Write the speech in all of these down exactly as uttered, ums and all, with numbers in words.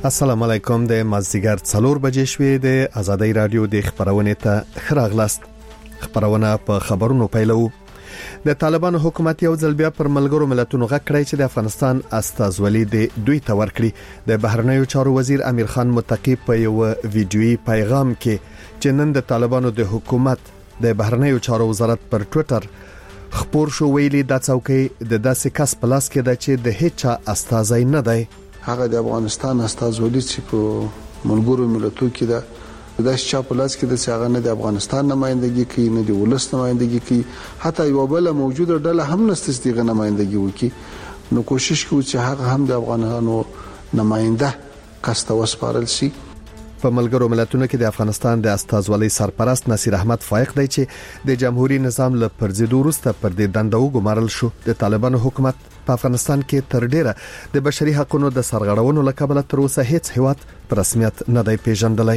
السلام علیکم. د مازدیګر څلور بجې شوې د آزادۍ رادیو د خبرونه ته خراغلاست. خبرونه په خبرونو پیلو. د طالبانو حکومت یو ځل بیا پر ملګرو ملتونو غږ کړی چې د افغانستان استازولي د دوی ته ورکړي. د بهرنیو چارو وزیر امیر خان متقی په یو ویډیويي پیغام کې چې نن د طالبانو د حکومت د بهرنیو چارو وزارت پر ټوئیټر خبر شو ویلي د څوکۍ د داسې کس په لاس کې د چې د هیڅ استازي نه دی. هغه د افغانستان استازولي چې په ملګرو ملتونو کې ده د شپه په لاس کې د څنګه نه د افغانستان نمائندګي کوي نه د ولس نمائندګي کوي حتی یو بل موجوده ډله هم نستس دیغه نمائندګي وکي. نو کوشش کوي چې هغه هم د افغانانو نماینده کسته وسپارل شي. په ملګرو ملتونو کې د افغانستان د استازولي سرپرست نصیر احمد فائق دی چې د جمهوریت نظام له پرځېدو وروسته پر دې دنده وګمارل شو. د طالبانو حکومت په افغانستان کې تر ډیره د بشري حقوقو د سرغړونو لکه تر اوسه هیڅ هیواد په رسمیت نه دی پیژندلی.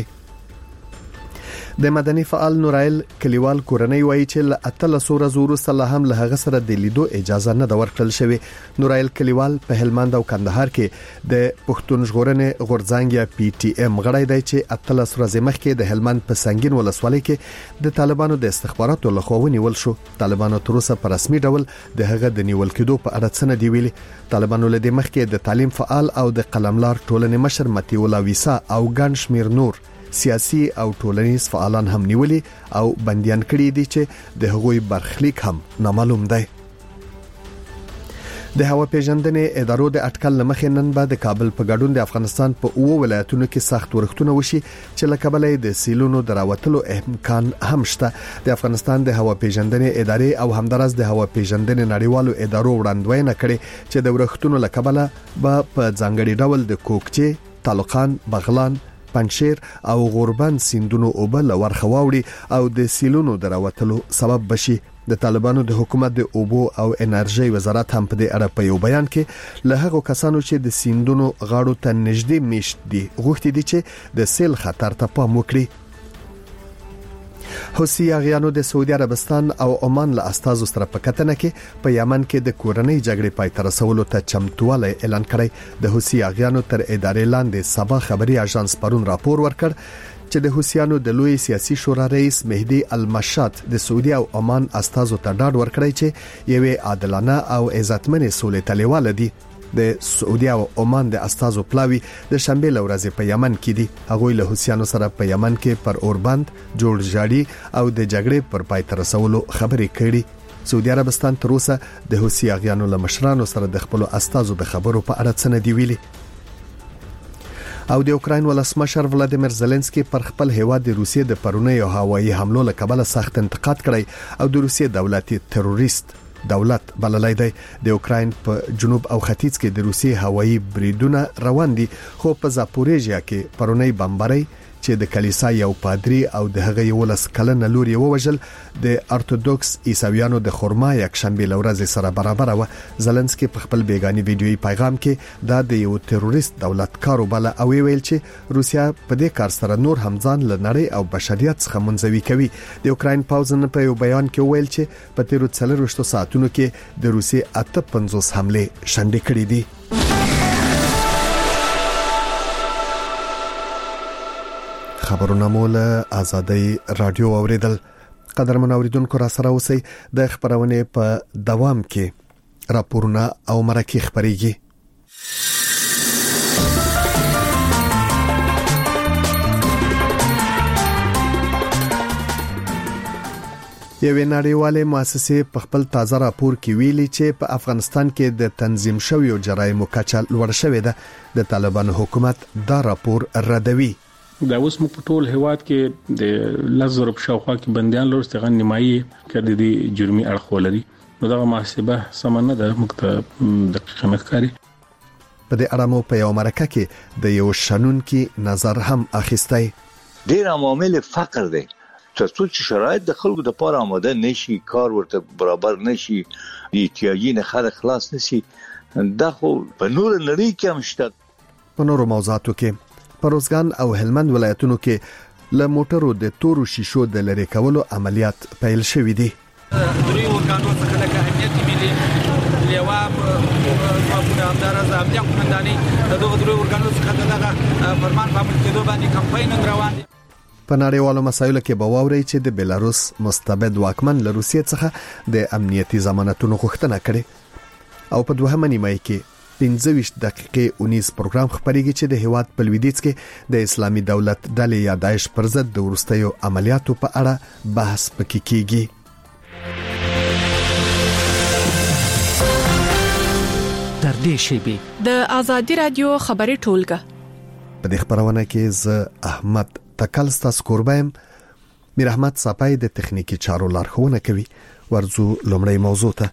د مدني فعال نورایل کلیوال کورنۍ وایي چې له اتل سوره زورو سره هم له هغه سره د لیدو اجازه نه د ورکړل شوی. نورایل کلیوال په هلمند او کندهار کې د پښتون ژغورنې غورځنګ یا پی ټی ایم غړی دی چې اتل سوره زمخ کې د هلمند په سنگین ولسوالۍ کې د طالبانو د استخباراتو لخوا ونیول شو. طالبانو تر اوسه په رسمي ډول د هغه د نیول کېدو په اړه څه نه دی ویلي. طالبانو له دې مخکې د تعلیم فعال او د قلملار ټولنې مشر متي الله ویسا او ګڼ شمیر نور سیاسي او ټولنیز فعالان هم نیولي او بنديان کړي دي چې د هغوی برخلیک هم نامعلوم دی. د هوا پیژندنې ادارو د اټکل لمخې نن بعد د کابل په ګډون د افغانستان په اوو ولایتونو کې سخت ورښتونه وشي چې له کبله د سیلونو دراوتلو امکان هم شته. د افغانستان د هوا پیژندنې ادارې او همدارس د هوا پیژندنې نړیوالو ادارو وړاندوینه کړې چې د ورښتونو له کبله به په ځانګړي ډول د کوکچې، طالقان، بغلان، پنشیر او غوربند سیندونو او بل ورخواوړي او د سیلونو دراوتلو سبب بشي. د طالبانو د حکومت د اوبو او انرژي وزارت هم په دې اړه په یو بیان کې له هغو کسانو چې د سیندونو غاړو ته نږدې میشت دي غوښتي دي چې د سیل خطر ته پام وکړي. حوثي اغیانو د سعودي عربستان او عمان له استازو سره په کتنه کې په یمن کې د کورنۍ جګړې پای ته رسولو ته چمتوالی اعلان کړی. د حوثي اغیانو تر ادارې لاندې سبا خبري اژانس پرون راپور ورکړ چې د حوثیانو د لوی سیاسي شورا رئیس مهدي المشات د سعودي او عمان استازو ته ډاډ ورکړی چې یوه عادلانه او عزتمنې سولې تلیواله دي. د سعودي او عمان د استازو پلاوی د شنبه لورځ په یمن کې دي. هغوی له حوثیانو سره په یمن کې پر اوربند جوړ جاړي او د جګړې پر پای ته رسولو خبرې کړي. سعودي عربستان تر اوسه د حوثي اغیانو له مشرانو سره د خپل استازو د خبرو په اړه څه نه دی ویلي. او د اوکراین ولسمشر ولادیمیر زيلنسکي پر خپل هیواد د روسیې د پرونیو هوایي حملو له کبله سخت انتقاد کړی او د روسیې دولتي تروریست دولت بللای دی. د اوکراین په جنوب او ختیځ کې د روسیې هوایي بریدونه روان دي خو په زاپوریژیا کې پرونی بمباري چې د کلیسا یو پادری او د هغه یو لس کلنه لور یې ووجل د ارتودوکس عیسویانو د خرما یک شنبه لورځ سره برابر و. زيلنسکي په خپل بیگاني ویډیويي پیغام کې دا د یو تروریست دولت کارو بل او ویل چې روسیا په دې کار سره نور همځان لنړی او بشریت څخه منځوي کوي. د اوکراین پاوزن په یو بیان کې ویل چې په تیرو څلرويشتو ساعتونو کې د روسي اته پنځوس حمله شنډې کړې دي. خبرونه مول آزادۍ رادیو اوریدل. قدرمن اوریدونکو را سره اوسئ. د خبرونه په دوام کې راپورونه او مرکه خبريږي. یوه نړیواله مؤسسه په خپل تازه راپور کې ویلي چې په افغانستان کې د تنظیم شویو جرایمو کچه لوړ شوې ده. د طالبانو حکومت دا راپور ردوي. دا اوس موږ په ټول هیواد کې د لزر په شاوخوا کې بنديان لورستغه نیمایي کړي دي جرمي اړخ ولري. نو دا محاسبه سمنه ده موږ ته دقیق نه ښکاري. په دې اړه مو په یو مرکه کې د یو شنن کې نظر هم اخیستی. ډیر عوامل فقر دي ترڅو چې شرایط د خلکو د پاره آماده نشي، کار ورته برابر نشي، احتیاجي نه خلک خلاص نشي. دا خو په نور نړۍ کې هم شته. په نورو موضوعاتو کې پروزګان او هلمند ولایتونو کې ل موټرو د تورو شیشو د لری کولو عملیات پیل شوې دي. دوی ورکانو څخه لکه اهمیت ملي جواب جوابونه همدارس امنیت قومنداني دغه درو ورګانو څخه دغه فرمان په عمل کېدو باندې کمپاین روان دي. په نړیوالو مسایلو کې به واوري چې د بلاروس مستبد واکمن له روسیې څخه د امنیتي ضمانتونو غوښتنه کړې او په دوهمه نیمه کې پنځه ویشت دقیقې اونیز پروګرام خبرېږي چې د هیواد په لویدیځ کې د اسلامي دولت ډلې یا داعش پر ضد د ورستیو عملیاتو په اړه بحث پکې کیږي. تر دې شیبې د ازادي رادیو خبري ټولګه په دې خبرونه کې ز احمد تکل ستاسو قربایم میر احمد صاحب د تخنیکی چارو لارښوونه کوي. ورزو لومړی موضوع ته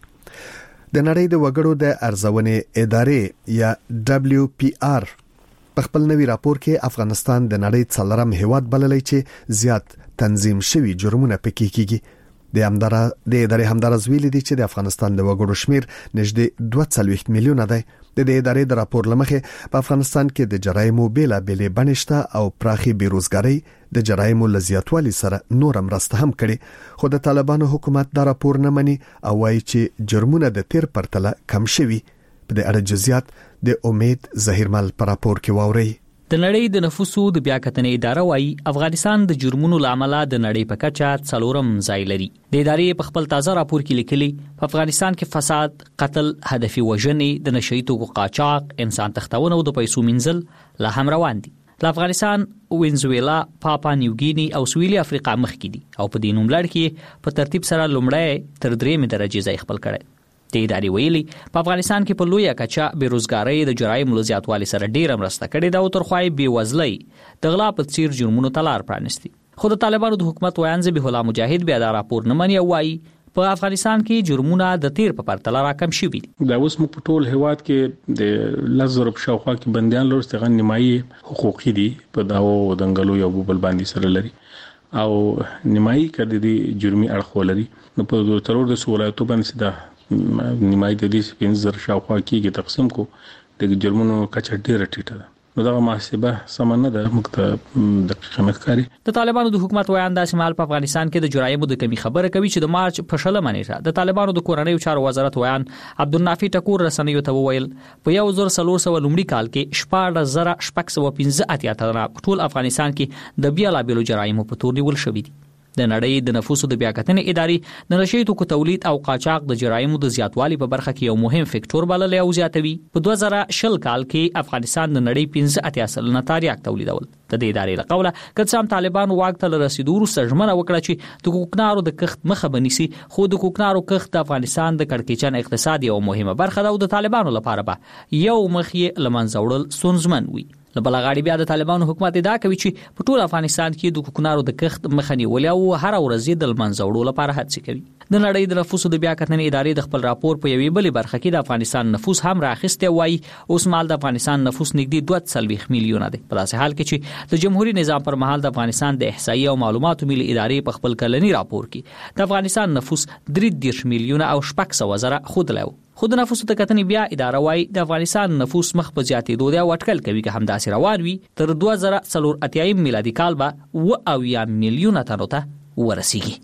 د نړۍ د وګړو د ارزونې ادارې یا دبليو پی آر په خپل نوي راپور کې افغانستان د نړۍ څلورم هیواد بللی چې زیات تنظیم شوی جرمونه پکې کیږي. د همدارا د ادارې همدارز ویلي دي چې د افغانستان د وګړو شمیر نږدې دوه څلوېښت میلیونه دی. د دې ادارې د راپور لمخې په افغانستان کې د جرایمو بیلا بیلې بنشته او پراخي بیروزګاری د جرایمو لزیاتوالي سره نور مرسته هم کړي، خو د طالبانو حکومت دا راپور نه مني او وایي چې جرمونه د تیر پرتله کم شوي. په دې اړه جزئیات د امید ظهیرمل پر راپور کې واوري. د نړۍ د نفوسو د بیاکتنې اداره وايي افغانستان د جرمونو لامل د نړۍ په کچه څلورم ځای لري. د ادارې په خپل تازه راپور کې لیکلي په افغانستان کې فساد، قتل، هدفي وژنې، د نشئی توکو قاچاق، انسان تښتونه او د پیسو منځل لا هم روان دي. د افغانستان، وینزویلا، پاپا نیوګینی او سویلي افریقا مخکې دي او په دې نوملړ کې په ترتیب سره لومړی تر درېمې درجه ځای خپل کړی. د ادارې ویلي په افغانستان کې په لویه کچه بیروزګاری د جرایمو له زیاتوالي سره ډیره مرسته کړې ده او تر خوای بیوزلۍ د غلا په څیر جرمونو ته لار پرانیستي. خو د طالبانو د حکومت ویان ذبیح الله مجاهد بیا دا راپور نه مني او وایي په افغانستان کې جرمونه د تیر په پرتله راکم شوي دي. دا اوس موږ په ټول هیواد کې د لزر په شاوخوا کې بندیان لور څنګه نیمایي حقوقي دي په داو دنګلو یو بل باندې سره لري او نیمایي کړي دي جرمي اړخ ولري. نو په ترور د سہولتو باندې دا نیمایي د دې پنځه شاوخوا کې تقسیم کو د جرمونو کچه ډیره ټیټه ده. نو دا محاسبه سمنه ده مکته دقیقه مخکاري. د طالبانو د حکومت ویان د شمال په افغانستان کې د جرایمو د کمی خبره کوي چې د مارچ په شلمه نیټه د طالبانو د کورنیو چارو وزارت ویان عبدالنافي ټکور رسنیو ته وویل په یو زر څلور سوه لومړي کال کې شپږ زره شپږ سوه پنځه اتیا تنه ټول افغانستان کې د بیلابیلو جرایمو په تور نیول شوي دي. د نړۍ د نفوسو د بیاکتنې ادارې د نشئی توکو تولید او قاچاق د جرایمو د زیاتوالي په برخه کې یو مهم فکټور بللی او زیاتوي. په دوه زره شل کال کې افغانستان د نړۍ پنځه اتیا سلنه تریاک تولیدول. د دې ادارې له قوله که څه هم طالبان واک ته رسیدو وروسته ژمنه وکړه چې د کوکنارو د کښت مخه بنیسي، خو د کوکنارو کښت د افغانستان د کړکېچن اقتصاد یو مهمه برخه ده او د طالبانو لپاره به یو مخ یې له منځه وړل ستونزمن وي. له بله غاړې بیا د طالبانو حکومت ادعا کوي چې په ټول افغانستان کې د کوکنارو د کښت مخه نیولې او هر ورځ یې د منځه وړو لپاره هڅې کوي. د نړۍ د نفوسو د بیاکتنې ادارې د خپل راپور په یوې بلې برخه کې د افغانستان نفوس هم راخسته وایي اوس مال د افغانستان نفوس نږدې دوه څلوېښت میلیونه دی. په داسې حال کې چې د جمهوریت نظام پر مهال د افغانستان د احصایې او معلوماتو ملي ادارې په خپل کلني راپور کې د افغانستان نفوس درې دېرش میلیونه او شپږ سوه زره ښودلی و. خو د نفوسو د کتنې بیا اداره وایي د افغانستان نفوس مخ په زیاتېدو دی او اټکل کوي که همداسې روان وي تر دوه زره څلور اتیایم میلادي کال به اوه اویا میلیونه تنو ته ورسیږي.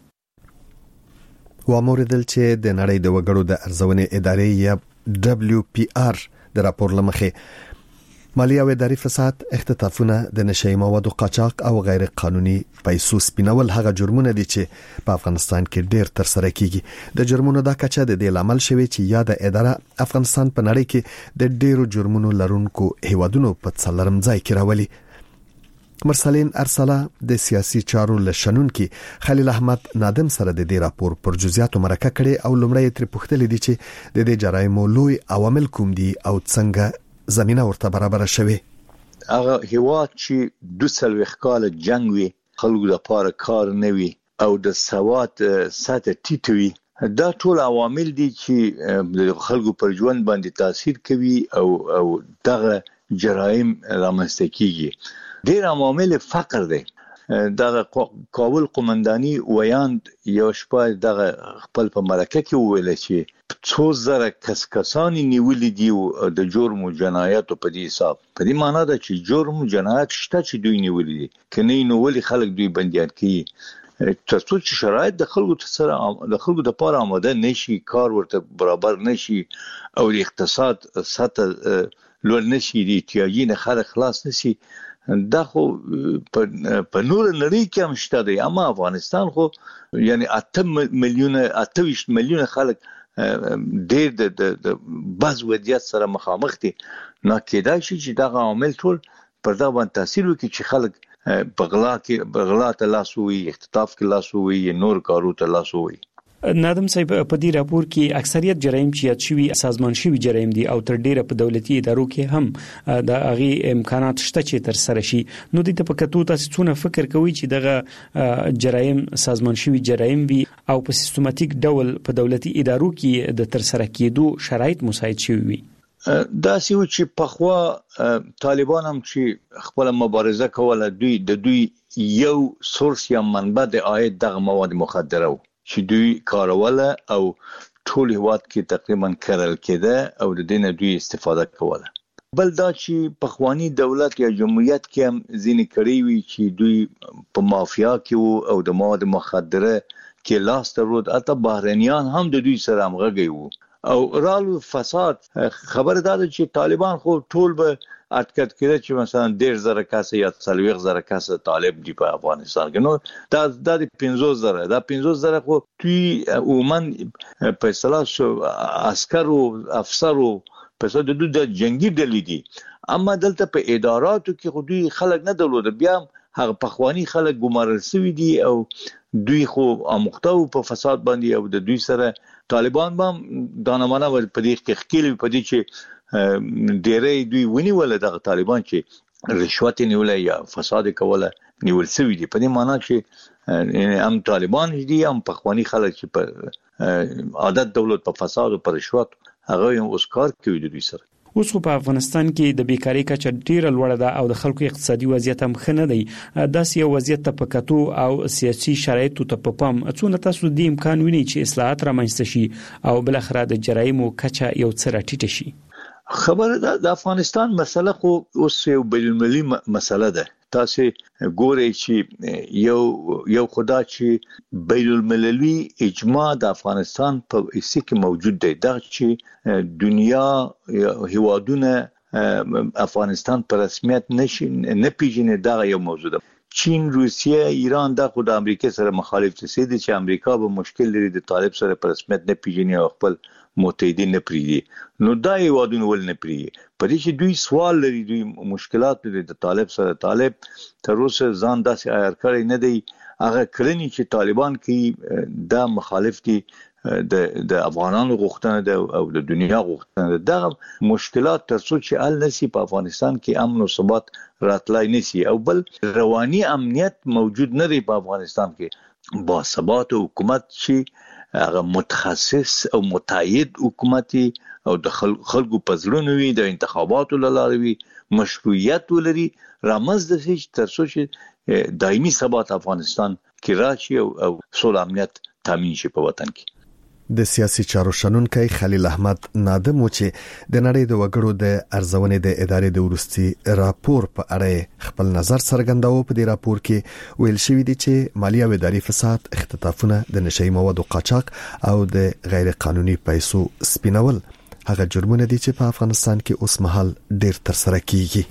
واوریدل چې د نړۍ د وګړو د ارزونې ادارې یا دبليو پی آر د راپور لمخې مالی او اداري فساد، اختطافونه، د نشئی موادو قاچاق او غیر قانوني پیسو سپینول هغه جرمونه دي چې په افغانستان کې ډیر تر سره کیږي. د جرمونو دا کچه د دې لامل شوی چې یا د اداره افغانستان په نړۍ کې د ډیرو جرمونو لرونکو هیوادونو په څلورم ځای کې راولي. مرسلین ارسلا د سیاسي چارو لشنون کې خلیل احمد نادم سره د دې راپور پر جزئیاتو مرکه کړي او لومړی تر پوښتنه دي چې د دې جرایمو لوی عوامل کوم دي او څنګه زمينه ورته برابر شوه. هغه هیواد چې دوه سلويخ کال جنگ وي، خلکو لپاره کار نه وي او د سواد سطح ټیټ وي، دا ټول عوامل دي چې د خلکو پر ژوند باندې تاثیر کوي او او دغه جرایم رامنځته کیږي. ډیر عوامل فقر دي. دغه کابل قومنداني ویاند یو شپه دغه خپل په مرکه کې ویل چې څو زره کس کسانی نیولې دي د جرم او جنایت په دې حساب. په دې معنی ده چې جرم او جنایت شته چې دوی نیولې دي، کني نو ولې خلک دوی بنديان کوي. ترڅو چې شرایط د خلکو سره د خلکو د لپاره آماده نشي، کار ورته برابر نشي او د اقتصاد سطح لوړ نشي، د احتیاجي نه خلک خلاص نشي، دا خو په نور نړۍ کې هم شته دی. اما افغانستان خو یعنی اته میلیونه اته ویشت میلیونه خلک ډېر د د بعض وضعیت سره مخامخ دي. نه کېدای شي چې دا عوامل ټول پر دا باندې تاثیر وکړي چې خلک بغلا کې بغلا ته لاس وي، اختطاف کې لاس وي، نور کارو ته لاس وي. نادم صاحب په دې راپور کې اکثریت جرایم چې یاد شوي سازمان شوي جرایم دي او تر ډیره په دولتي ادارو کې هم د هغه امکانات شته چې تر سره شي. نو د ته په کتو تاسو څونه فکر کوئ چې دغه جرایم سازمان شوي جرایم وي او په سیستماتیک ډول په دولتي ادارو کې د تر سره کېدو شرایط مساعد شوي وي؟ دا سیو چې پخوا طالبان هم چې خپل مبارزه کوله، دوی د دوی یو سورس یا منبع د عاید دغه مواد مخدره و چې دوی کاروله او ټول هواد کې تقریبا کرل کېده او د دې نه دوی استفاده کوله. بل دا چې پخوانی دولت یا جمهوریت کې هم ځینې کړي وي چې دوی په مافیا کې او د مواد مخدره کې لاس درلود، اته بهرنیان هم د دوی سره همغږي وو او رالو فساد. خبر دا ده چې طالبان خو ټول به اټکټ کړي چې مثلا ډېر زره کسه یا څلوېښت زره کسه طالب دی په افغانستان کې. نو دا د پنځوس زره دا پنځوس زره خو توی عموماً په اصطلاح عسکر او افسر او په څه د د جنگي ډلې دي. اما دلته په اداراتو کې خو دوی خلک نه درلود، بیا هغه پخوانی خلک ګمارل شوي دي او دوی خو اموخته په فساد باندې او د دوی سره طالبان هم دانمانه په دې کې خکېل په دې چې ډېرې دوی ونیول دغه طالبان چې رشوت نیول یا فساد کوله نیول شوی دي. په دې معنی چې هم طالبان دي هم پخوانی خلک چې په عادت دولت په فساد او په رشوت هغه هم اوس کار کوي د دوی سره. اوس خو په افغانستان کې د بیکاری کچه ډیره لوړه ده او د خلکو اقتصادي وضعیت هم ښه نه دی. داسې یو وضعیت ته په کتو او سیاسي شرایطو ته په پام څونه تاسو د امکان ویني چې اصلاحات رامنځته شي او بل اخر د جرایمو کچه یو څه راټیټه شي؟ خبره ده د افغانستان مسله خو اوس یو بین‌المللي مسله ده. تاسو ګورئ چې یو یو خدا چې بین‌المللي اجماع د افغانستان په اسی کې موجود دی، دا چې دنیا هیوادونه افغانستان په رسمیت نشي نه پیژني، دا یو موضوع ده. چین، روسیه، ایران دا خو د امریکا سره مخالف دي چې امریکا به مشکل لري د طالب سره په رسمیت نه پیژني او خپل متحدین نه پریدي. نو دا هیوادونه ول نه پریدي په دې چې دوی سوال لري، دوی مشکلات لري د طالب سره. طالب تر اوسه ځان داسې عیار کړی نه دی. هغه کړنی چې طالبان کوي دا مخالف دي د د افغانانو غوښتنه ده او د دنیا غوښتنه ده. دا مشکلات تر څو چې ال نسی په افغانستان کې امن او ثبات راتلای نسی او بل رواني امنیت موجود نه دی په افغانستان کې. با ثبات حکومت چې هغه متخصص او متعهد حکومتي او د خلکو په زړونو وي، د انتخاباتو لاره وي، مشروعیت ولري، رامنځته شي تر څو چې دایمي ثبات افغانستان کې راشي او سول امنیت تامین شي په وطن کې. د سیاسي چارو شنونکي خلیل احمد نادم چې د نړۍ د وګړو د ارزونې د ادارې د ورستي راپور په اړه خپل نظر څرګنداوه. په دې راپور کې ویل شوی دی چې مالی او اداري فساد، اختطافونه، د نشئی موادو قاچاق او د غیر قانوني پیسو سپینول هغه جرمونه دي چې په افغانستان کې اوس مهال ډیر تر سره کیږي.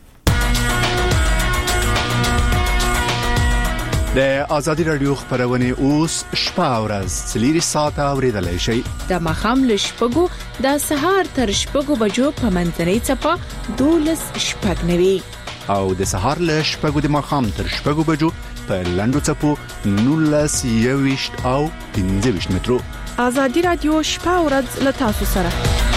د آزادی رادیو خبرونه اوس شپه او ورځ څلور ساعته اوریدلای شئ. د مخام له شپږو د سهار تر شپږو بجو په منځنۍ چپه دولس شپږ نوي او د سهار له شپږو د مخام تر شپږو بجو په لندو چپو نولس یويشت او پنځه ویشت مترو. آزادی رادیو شپه او ورځ له تاسو سره.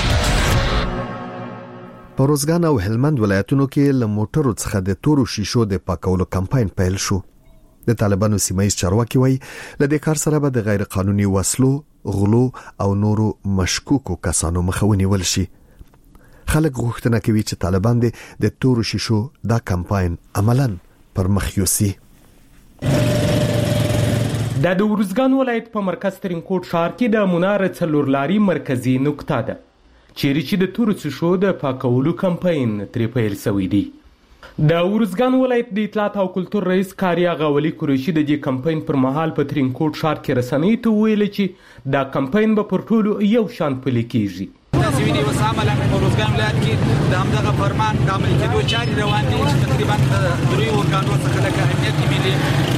په روزګان او هلمند ولایتونو کې له موټرو څخه د تورو شیشو د پاکولو کمپاین پیل شو. د طالبانو سیمایي چارواکي وایي لدې کار سره به د غیر قانوني وسلو، غلو او نورو مشکوکو کسانو مخاوني ول شي. خلک غوښتنه کوي چې طالبان د تورو شیشو دا کمپاین عملاً پر مخ یوسي. د دورزګان ولایت په مرکز ترینکوټ ښار کې د منار څلورلاري مرکزی نقطه ده چیرې چې د تورو شیشو د پاکولو کمپاین ترې پیل شوی دی. د ورزګان ولایت د اطلاعات او کلتور رئیس کاریا غولي قریشي د دې کمپاین پر مهال په ترینکوټ ښار کې رسنۍ ته ویل چې دا کمپاین به پر ټولو یو شان پلي کیږي. تاسو وینئ اوس عملاً په ورزګان ولایت کې د همدغه فرمان د عملي کېدو چارې روان دي چې تقریبا د دریو ارګانونو څخه لکه امنیت ملي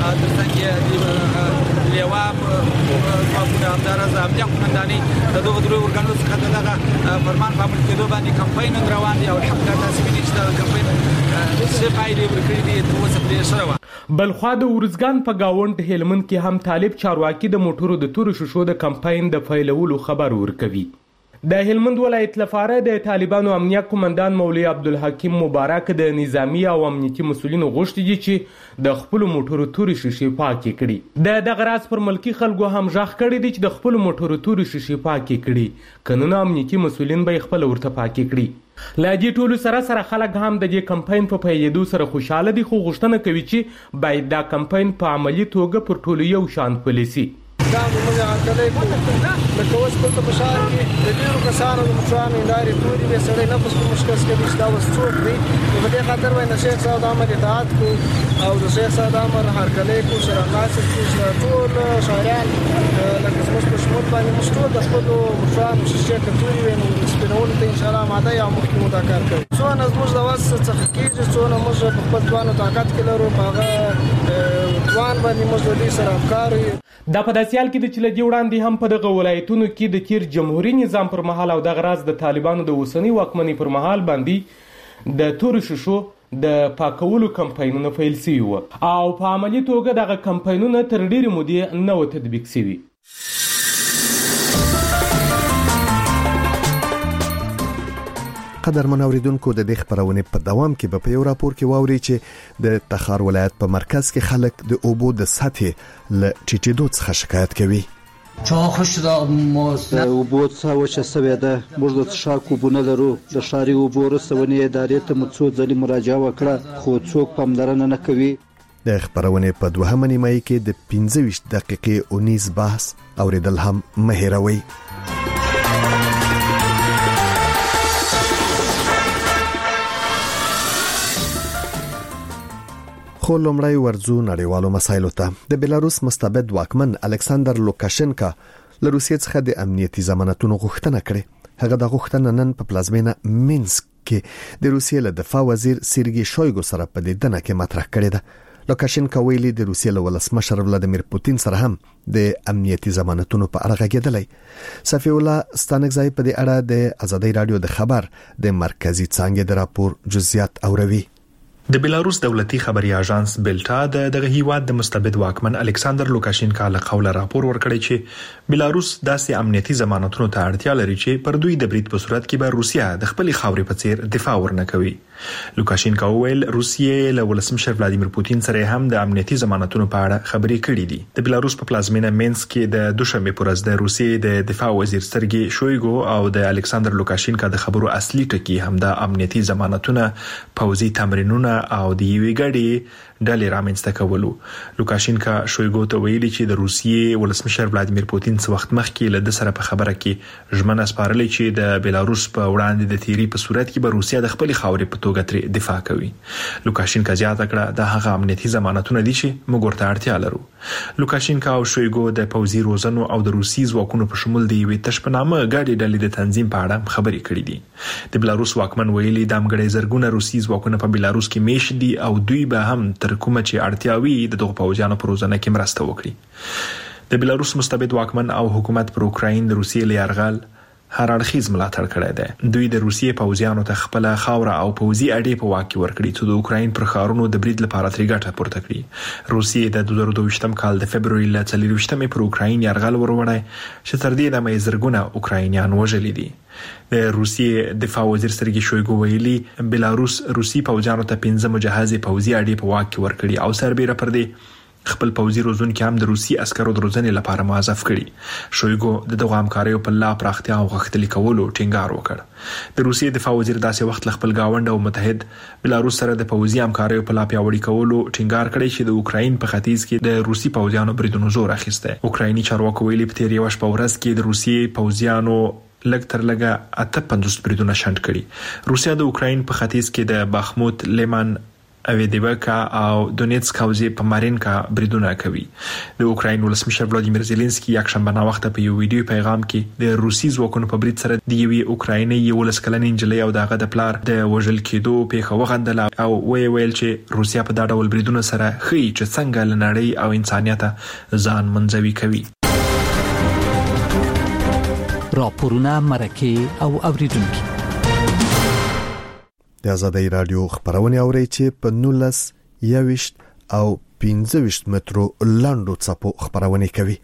ترڅنګ لیوا ځواکونه همداراز امنیت قومندانۍ د دغو دریو ارګانونو څخه دغه فرمان په عملي کېدو باندې کمپاین روان دي او الحمدلله تاسو وینئ چې دا کمپاین څه پایلې ورکړي دي تر اوسه پرې ښه روان. بلخوا د ورزګان په گاوند هلمند کې هم طالب چارواکي د موټرو د تورو شیشو د کمپاین د فعالولو خبر ورکوي. د هلمند ولایت لپاره د طالبانو امنیت قومندان مولوی عبدالحکیم مبارک د نظامی او امنیتي مسولینو غوښتي دي چې د خپل موټرو توري شیشې پاکې کړي. د دغه راز پر ملکی خلکو هم ژغ کړي دي چې د خپل موټرو توري شیشې پاکې کړي. قانون امنیتي مسولین به خپل ورته پاکې کړي. لا دې ټولو سره سره خلک هم د دې کمپاین په پیلېدو سره خوشاله دي، خو غوښتنه کوي چې باید دا کمپاین په عملی توګه پر ټولو یو شان پلی سي. دا موږ هرکلی کوو لکه اوس دلته په ښار کې د ډېرو کسانو د موټرانو هندارې تورې وې، سړی نفس په مشکل کوي چې دا اوس څوک دی. نو په دې خاطر وایي د شیخ صاحب د امر اطاعت کوو او د شیخ صاحب د امر هرکلی کوو، سره ناست کوو، ټول شاعران لکه زموږ په شمول باندې موږ ټول د خپلو موټرانو شیشې که تورې وې نو سپینولو ته انشاءالله آماده یا مخکې مو دا کار کوي. څونه زموږ د وس څخه کېږي، څونه موږ په خپل توان او طاقت کې لرو، په هغه توان باندې موږ د دې سره افکار یو. دا په داسې حال کې د چې له دې وړاندې هم په دغه ولایتونو کې د تیر جمهوریت نظام پر مهال او دغه راز د طالبانو د اوسنۍ واکمنۍ پر مهال باندې د تورو شیشو د پاکولو کمپاینونه پیل شوي وو او په عملي توګه دغه کمپاینونه تر ډېرې مودې نه وو تطبیق شوي. قدر منوریدونکو د دې خبرونه په دوام کې به په یو راپور کې واوري چې د تخار ولایت په مرکز کې خلک د اوبو د سطح ل ټیټېدو څخه شکایت کوي. چاخش دا موس اوبو څه وشه سوي ده، موږ د څښاک اوبو نه لرو. د ښاري اوبو رسونې ادارې ته مو څو ځلې مراجعه وکړه خو څوک پاملرنه نه کوي. د خبرونه په دوهمه نیمایي کې د پنځه ویشت دقیقې اونیز بحث اوریدل هم مهیروي. خو لومړی ورځو نړیوالو مسایلو ته. د بیلاروس مستبد واکمن الکساندر لوکاشنکا له روسیې څخه د امنیتي ضمانتونو غوښتنه کړې. هغه د غوښتنه نن په پلازمینه مینسک کې د روسیې له دفاع وزیر سیرګي شویګو سره په دې دنه کې مطرح کړې ده. لوکاشنکا ویلي د روسیې له ولسمشر ولادیمیر پوتین سره هم د امنیتي ضمانتونو په اړه غږېدلی. صفی الله ستانکزای په دې اړه د ازادي رادیو د خبر د مرکزی څانګې د راپور جزئیات اوروي. د بیلاروس دولتي خبري اژانس بلټا د دغه هیواد د مستبد واکمن الکساندر لوکاشنکا له قوله راپور ورکړی چې بیلاروس داسې امنیتي ضمانتونو ته اړتیا لري چې پر دوی د برید په صورت کې به روسیا د خپل خاورې په څیر دفاع ورنه کوي. لوکاشنکا وویل روسیې له ولسمشر ولادیمیر پوتین سره هم د امنیتي ضمانتونو په اړه خبرې کړې دي. د بیلاروس په پلازمینه مینسک کې د دوشنبه پر ورځ د روسیې د دفاع وزیر سرګي شویګو او د الکساندر لوکاشنکا د خبرو اصلي ټکی هم د امنیتي ضمانتونو پوځي تمرینونه او د یوې ګډې ډلې رامنځته کولو. لوکاشنکا شویګو ته ویلي چې د روسیې ولسمشر ولادیمیر پوتین څو وخت مخکې له د سره په خبره کې ژمنه سپارلې چې د بیلاروس په وړاندې د تیری په صورت کې به روسیا د خپل خاورې په توګه تر دفاع کوي. لوکاشنکا زیاته کړه د هغه امنیتي ضمانتونه دي چې موږ ورته اړتیا لرو. لوکاشنکا او شویګو د پوځي روزنو او د روسي ځواکونو په شمول د یوې تشپنامه ګډې ډلې د تنظیم په اړه خبرې کړې دي. د بیلاروس واکمن ویلي د امګړې زرګونه روسي ځواکونه په بیلاروس کې میش دي او دوی به هم تر کومه چې اړتیاوي د دغه پوځیانو پر روزنه کې مرسته وکړي. د بیلاروس مستبد واکمن او حکومت پر اوکراین د روسیې له یرغل هر اړخیز ملاتړ کړی دی. دوی د روسیې پوځیانو ته خپل خاوره او پوځي اډې په واک کې ورکړي چې د اوکراین پر ښارونو د برید لپاره ترې ګټه پورته کړي. روسیې د دوه زره دوه ویشتم کال د فبرवरी ل څلور ویشتمې پر اوکراین یرغل وروړی چې تر دې دمه زرګونه اوکراینیان وژلي دي. د روسیې دفاع وزیر سرګي شویګو ویلي بیلاروس روسي پوځیانو ته پنځه مجهزې پوځي اډې په واک کې ورکړي او سربېره پر دې خپل پوځي روزونکي هم د روسي عسکرو د روزنې لپاره موظف کړي. شویګو د دغه همکاریو په لا پراختیا او غښتلي کولو ټینګار وکړ. د روسي دفاع وزیر داسې وخت خپل گاوند او متحد بیلاروس سره د پوځي همکاریو په لا پیاوړي کولو ټینګار کړی چې د اوکراین په ختیځ کې د روسي پوځیانو بریدونو زور اخیسته. اوکرایني چارواکو ویلي په تیر یو شپه ورځ کې د روسي پوځیانو لږ تر لږه اته پنځوس بریدونه شنډ کړي. روسیا د اوکراین په ختیځ کې د باخموت، لیمان اویدیوکا او دونیتسک حوزې په مارینکا بریدونه کوي. د اوکراین ولسمشر ولادیمیر زيلنسکي یک شنبه نا وخت په یو ویډیو پیغام کې د روسي ځواکونو په برید سره د یوې اوکرایني یو لسکلن انجلۍ او دغه د پلار د وژل کېدو پیښه وغندل او وی ویل چې روسیا په دا ډول بریدونه سره خي چې څنګه لنړی او انسانيت ځان منځوي کوي. راپورونه مرکه او اوریدونکو د آزادۍ رادیو خبرونه اوري چې په نولس یوشت او پنځه ویشت مترو لاندو چپو خبرونه کوي.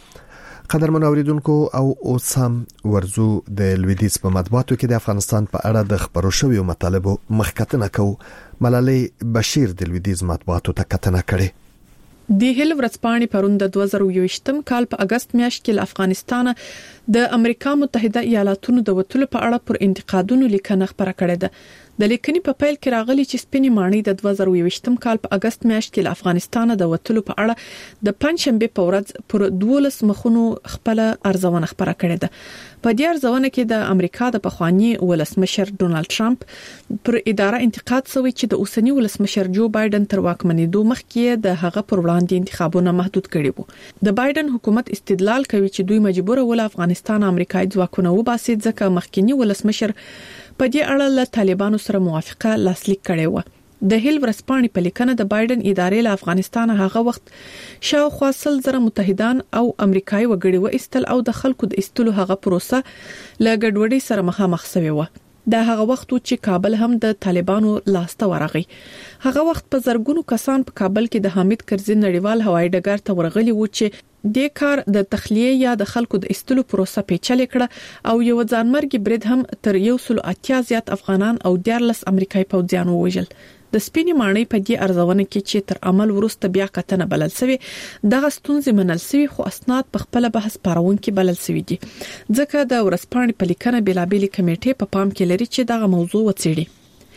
قدرمن اوریدونکو او اوسم ورزو د لویدیز په مطبوعاتو کې د افغانستان په اړه د خبرو شویو مطالبو مخکتنه کو. ملالۍ بشیر د لویدیز مطبوعاتو ته کتنه کړي. د هیل ورځپاڼې پروند د دوه زره یوویشتم کال په اگست میاشت کې افغانستان د امریکا متحده ایالاتونو د وټلو په اړه پر انتقادونو لیکنه خبره کړې ده. د لیکنې په پیل کې راغلي چې سپینې ماڼۍ د دوه زره یوویشتم کال په اگست میاشت کې افغانستان د وټلو په اړه د پنځشنبه په ورځ پر دولس مخونو خپل ارزونه خبره کړې ده. په دې ارزونه کې د امریکا د پخوانی ولسمشر ډونالد ټرمپ پر اداره انتقاد شوی چې د اوسنی ولسمشر جو بایدن تر واکمنېدو مخکې د هغه پر وړاندې انتخابونه محدود کړي وو. د بایدن حکومت استدلال کوي چې دوی مجبور ول افغانستان امریکایي ځواکونه وباسي ځکه مخکینی ولسمشر په دې اړه له طالبانو سره موافقه لاسلیک کړې و. د هیل ورځپاڼې په لیکنه د بایدن ادارې له افغانستان هغه وخت شاوخوا سل زره متحدان او امریکایي وګړي و استل او د خلکو د استلو هغه پروسه له ګډوډۍ سره مخامخ شوی و. د هغه وخت چې کابل هم د طالبانو لاسته ورغی. هغه وخت په زرګونو کسان په کابل کې د حامد کرزي نړیوال هوایي ډګر ته ورغلي و چې د کار د تخلیه یا د خلکو د استلو پروسه پیچلې کړه او یو ځانمرګي برید هم تر یو سل اتیا زیات افغانان او دیارلس امریکایي پوځیان ووژل. د سپینې ماڼۍ په دې ارزونه کې چې تر عمل وروسته بیا کتنه بلل شوی دغه ستونزې منل شوی خو اسناد په خپل بحث پارونکي بلل شوی دي ځکه د ورځپاڼې په لیکنه بلابېلې کمیټې په پام کې لري چې دغه موضوع وڅېړي.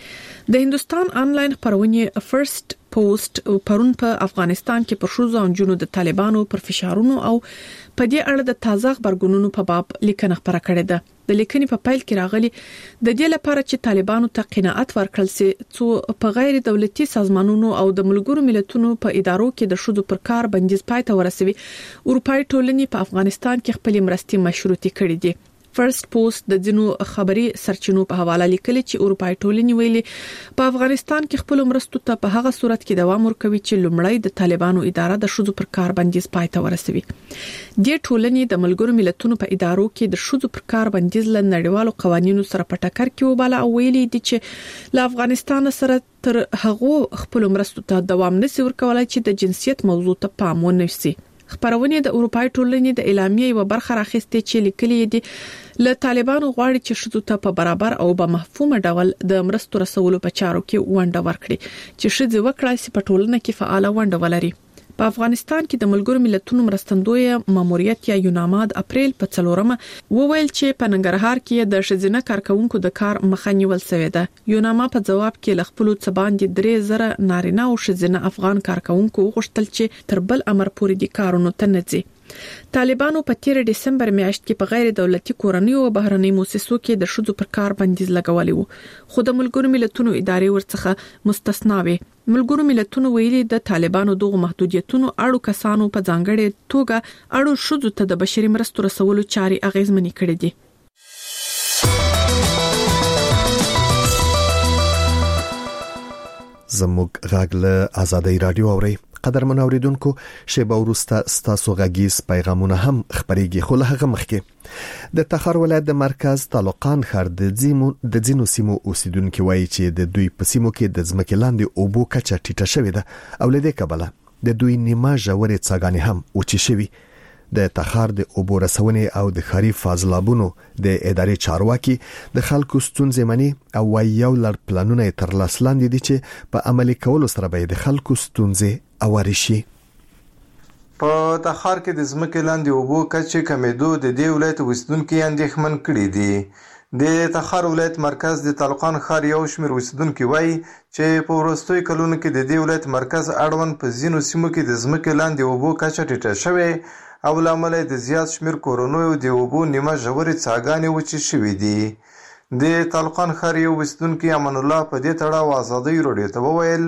د هندستان آنلاین خبرونه فرست پوسټ پرون په افغانستان کې پر شوزو او جنو د طالبانو پر فشارونو او په دې اړه د تازه خبرګونونو په باب لیکنه خبره کړې ده. د لیکنې په پیل کې راغلي د دې لپاره چې طالبانو ته قناعت ورکړل شي چې په غیر دولتي سازمانونو او د ملګرو ملتونو په ادارو کې د شوزو پر کار بندیز پای ته ورسوي اروپאי ټولنې په افغانستان کې خپل مرستې مشروطي کړې دي. فرست پوسټ د جنو خبري سرچینو په حواله لیکلي چې اروپאי ټولنې ویلي په افغانستان کې خپل مرستو ته په هغه صورت کې دوام ورکوي چې لومړی د طالبانو اداره د شوزو پر کار بندیز پای ته ورسوي. د ټولنې د ملګرو ملتونو په ادارو کې د شوزو پر کار بندیز ل نړیوالو قوانینو سره په ټکر کې وباله او ویلي دي چې له افغانستان سره تر هغه خپل مرستو ته دوام نشي ورکولای چې د جنسیت موضوع ته پام ونه شي. خبرونه د اروپאי ټولنې د اعلامیې یو برخه راخسته چې لیکلي دي له طالبانو غواړي چې شذو ته په برابر او په مفهومه ډول د مرستو رسولو په چارو کې ونډه ورکړي چې شذو وکړای شي په ټولنه کې فعال ونډه ولري. په افغانستان کې د ملګرو ملتونو مرستندوی ماموریت یا یوناما د اپریل په څلورمه وویل چې په ننګرهار کې د شذینه کارکونکو د کار مخه نیول شوې ده. یوناما په جواب کې ل خپل څباندې درې زره نارینه او شذینه افغان کارکونکو غوښتل چې تر بل امر پورې د کارونو ته نځي. طالبانو په تیر دسمبر میاشت کې په غیر دولتي کورنیو او بهرنۍ مؤسسو کې د شذو پر کار بندیز لګولې وو خو د ملګرو ملتونو ادارې ورڅخه مستثنا وي. ملګرو ملتونو ویلي د طالبانو دغه محدودیتونو اړو کسانو په ځانګړي توګه اړو شذو ته د بشري مرستو رسولو چاري اغیزمنې کړې دي. زموږ غاګله آزادۍ رادیو اوري قدرمن اوریدونکو شیبه ورسته ستاسو غږیز پیغامونه هم خبريږي خو له هغه مخکې د تخار ولایت د مرکز طالقان ښار د زیمو د زینو سیمو اوسیدونکو وایي چې د دوی په سیمو کې د ځمکې لاندې اوبو کچه ټیټه شوې ده او لدې کبله د دوی نیمه ژورې څاګانې هم اوچې شوې. د تخار د اوبو رسونې او د خاري فاضلابونو د ادارې چارواکي د خلکو ستونزې مني او وايي یو لړ پلانونه تر لاس لاندې دي چې په عملي کولو سره به د خلکو ستونزې اوري شي. په تخار کې د ځمکې لاندې اوبو کچه کمیدو د دې ولایت اوسیدونکو اندېښمن کړي دي. د تخار ولایت مرکز د طالقان ښار یو شمېر اوسیدونکو وایي چې په وروستیو کلونو کې د دې ولایت مرکز اړوند په ځینو سیمو کې د ځمکې لاندې اوبو کچه ټیټه شوې او لامل د زیات شمیر کورونو د اوبو نیمه ژورې څاګانې وچې شوې دي. د طالقان ښار یو اوسیدونکي امان الله په دې تړاو ازادۍ راډیو ته وویل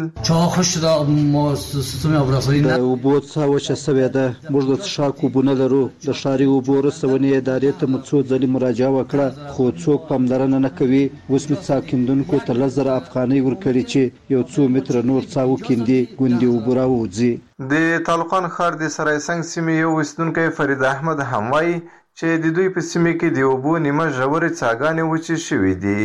د اوبو څاه وچه سوې ده. موږ د څښاک اوبه نه لرو. د ښاري اوبو رسونې ادارې ته مو څو ځلې مراجعه وکړه خو څوک پاملرنه نه کوي. اوس مې څاه کیندونکو ته لس زره افغانۍ ورکړي چې یو څو متره نور څاه وکیندي، ګوندې اوبه راووځي. د طالقان ښار د سرای سنگ سیمې یو اوسیدونکی فرید احمد هم وایي چې د دوی په سیمه کې د اوبو نیمه ژورې څاګانې وچې شوې دي.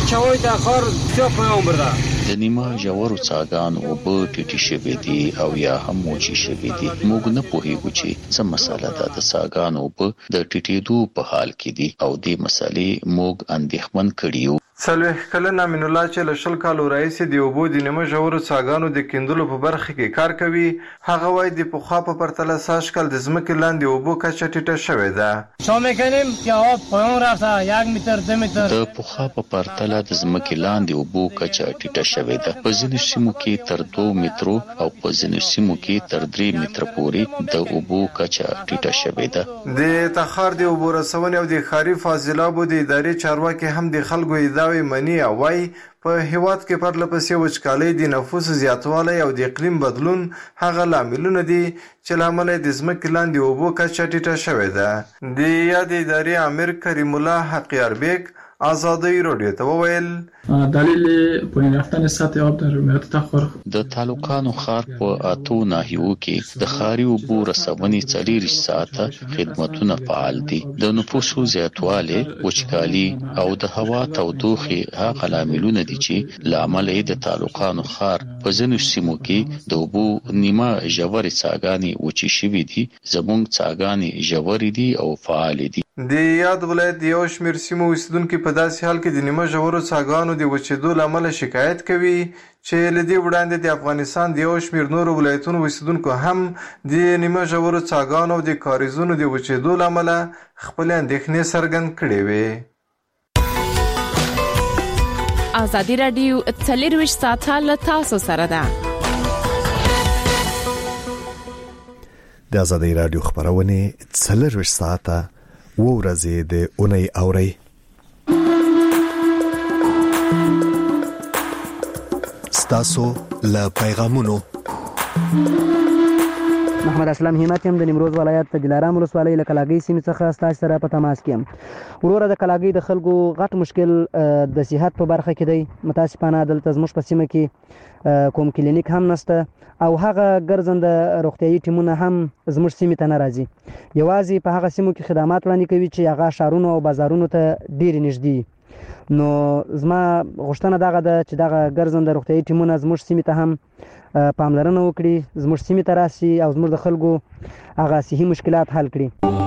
د نیمه ژورو څاګانو اوبه ټیټې شوې دي او یا هم وچې شوې دي. موږ نه پوهیږو چې څه مسله ده. د څاګانو اوبه د ټیټېدو په حال کې دي او دې مسلې موږ اندېښمن کړي یو. څلوېښت کلن امین الله چې له شل کالو راهیسې د اوبو د نیمه ژورو څاګانو د کیندلو په برخه کې کار کوي، هغه وایي د پخوا په پرتله سږ کال د ځمکې لاندې اوبو کچه ټیټه شوې ده. د پخوا په پرتله د ځمکې لاندې اوبو کچه ټیټه شوې ده. په ځینو سیمو کې تر دوه مترو او په ځینو سیمو کې تر درې متره پورې د اوبو کچه ټیټه شوې ده. د تخار د اوبو رسونې او د ښاري فاضلابو د ادارې چارواکي هم د خلکو ادعا منی او وای په هیواد کې پرله پسې وچکالۍ د نفوس زیاتوالی او د اقلیم بدلون هغه لاملونه دي چې لامل د ځمکې لاندې اوبو کچه ټیټه شوې ده. د یاد ادارې امیر کریم الله حقیاربیک آزادی راډیو ته وویل دلیل پایین رفتن سطح آب در ولایت تخار د تعلقانو ښار په اتو ناحیو کې د ښاري اوبو رسونې څلېرویشت ساعته خدمتونه فعال دي. د نفوسو زیاتوالی، وچکالي او د هوا تودوخې هغه لاملونه دي چې له امله یې د تعلقانو ښار په ځینو سیمو کې د اوبو نیمه ژورې څاګانې وچې شوي دي. زموږ څاګانې ژورې دي او فعالې دي. د یاد ولایت د یو شمېر سیمو اوسیدونکي په داسې حال کې د نیمه ژورو څاګانو د وچېدو له امله شکایت کوي چې له دې وړاندې د افغانستان د یو شمېر نورو ولایتونو اوسیدونکو هم د نیمه ژورو څاګانو او د کاریزونو د وچېدو له امله خپلې اندېښنې څرګند کړې وې. ازادي راډیو څلېرویشت ساعته له تاسو سره ده. د ازادي راډیو خبرونه څلېرویشت ساعته و ورځې د اونۍ اوري. ستاسو له پیغامونو محمد اسلام همت هم د نیمروز ولایت د دلارام ولسوالۍ له کلاګۍ سیمې څخه ستاسو سره په تماس کې یم. وروره د کلاګۍ د خلکو غټ مشکل د صحت په برخه کې دی. متاسفانه دلته زموږ په سیمه کې کوم کلینیک هم نشته او هغه ګرځنده روغتیايي ټیمونه هم زموږ سیمې ته نه راځي. یوازې په هغه سیمو کې خدمات وړاندې کوي چې هغه ښارونو او بازارونو ته ډېرې نږدې. نو زما غوښتنه دغه ده چې دغه ګرځنده روغتیايي ټیمونه زموږ سیمې ته هم پاملرنه وکړي، زموږ سیمې ته راشي او زموږ د خلکو هغه صحي مشکلات حل کړي.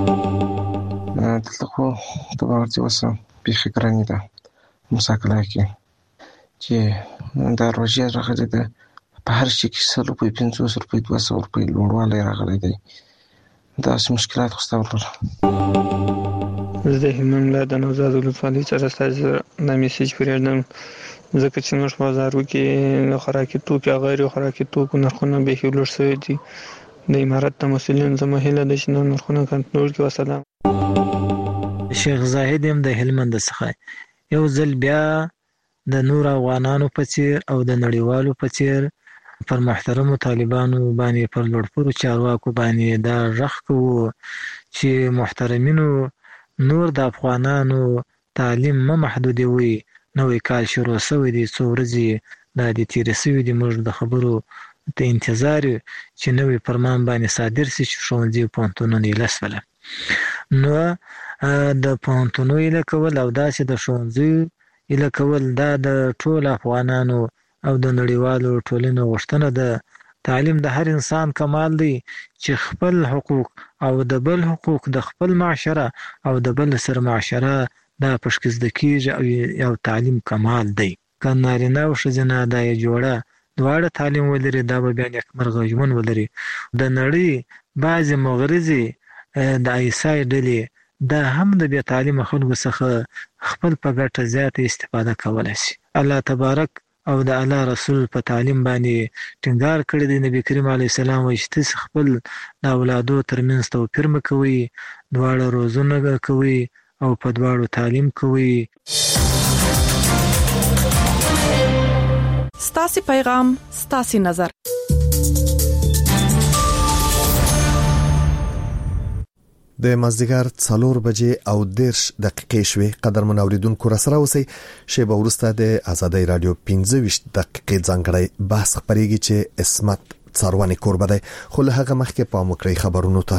دلته خو ته ورته وسه بیخي ګرانې ده مساکله کې چې دا روژې راغلې ده په هر شي کې سل روپۍ پنځوس روپۍ دوه سوه روپۍ لوړوالی راغلی دی. داسې مشکلات خو ستا ورلره. زه د هلمند ولایت د نوزاد ولسوالۍ څخه ستاسو د میسیج پرېږدم ځکه چې زموږ په بازارو کې د خوراکي توکو او غیر خوراکي توکو نرخونه بیخي لوړ شوي دي. د امارت د مسؤلینو زما هیله ده چې نرخونه کنټرول کړي. وسلام. شیخ زاهد یم د هلمند څخه. یو ځل بیا د نور افغانانو په څیر او د نړیوالو په څیر پر محترمو طالبانو باندې پر لوړپوړو چارواکو باندې دا غږ کوو چې محترمینو نور د افغانانو تعلیم مه محدودوي. نوی کال شروع شوی دی، څو ورځې دا د تېرې شوي دي. موږ د خبرو ته انتظار یو چې نوی فرمان باندې صادر شي چې ښوونځي او پوهنتونونه ایله شوله. نو د پوهنتونو ایله کول او داسې د ښوونځیو ایله کول دا د ټولو افغانانو او د نړیوالو ټولنو غوښتنه ده. تعلیم د هر انسان کمال دی چې خپل حقوق او د بل حقوق د خپل معاشره او د بل سره معاشره دا پشکې زده کېږي او یو تعلیم کمال دی. که نارینه او ښځینه دا یې جوړه دواړه تعلیم ولري دا به بیا نیکمرغه ژوند ولري. د نړۍ بعضې مغرضې د ایسای ډلې دا هم د بې تعلیمه خلکو څخه خپل په ګټه زیاته استفاده کولی شي. الله تبارک او د الله رسول په تعلیم باندې ټینګار کړی دی. نبی کریم علیه السلام وایي چې تاسې خپل د اولادو ترمنځ توپیر مه کوئ، دواړه روزونه کوئ او په دواړو تعلیم کوئ. ستاسو پیغام ستاسو نظر. د مازدیګر څلور بجې او دیرش دقیقې شوي. قدرمن اوریدونکو را سره اوسئ. شیبه وروسته د آزادۍ رادیو پنځه ویشت دقیقې ځانګړی بحث خپرېږي چې اسمت څارواني کوربه دی، خو له هغه مخکې پام وکړئ خبرونو ته.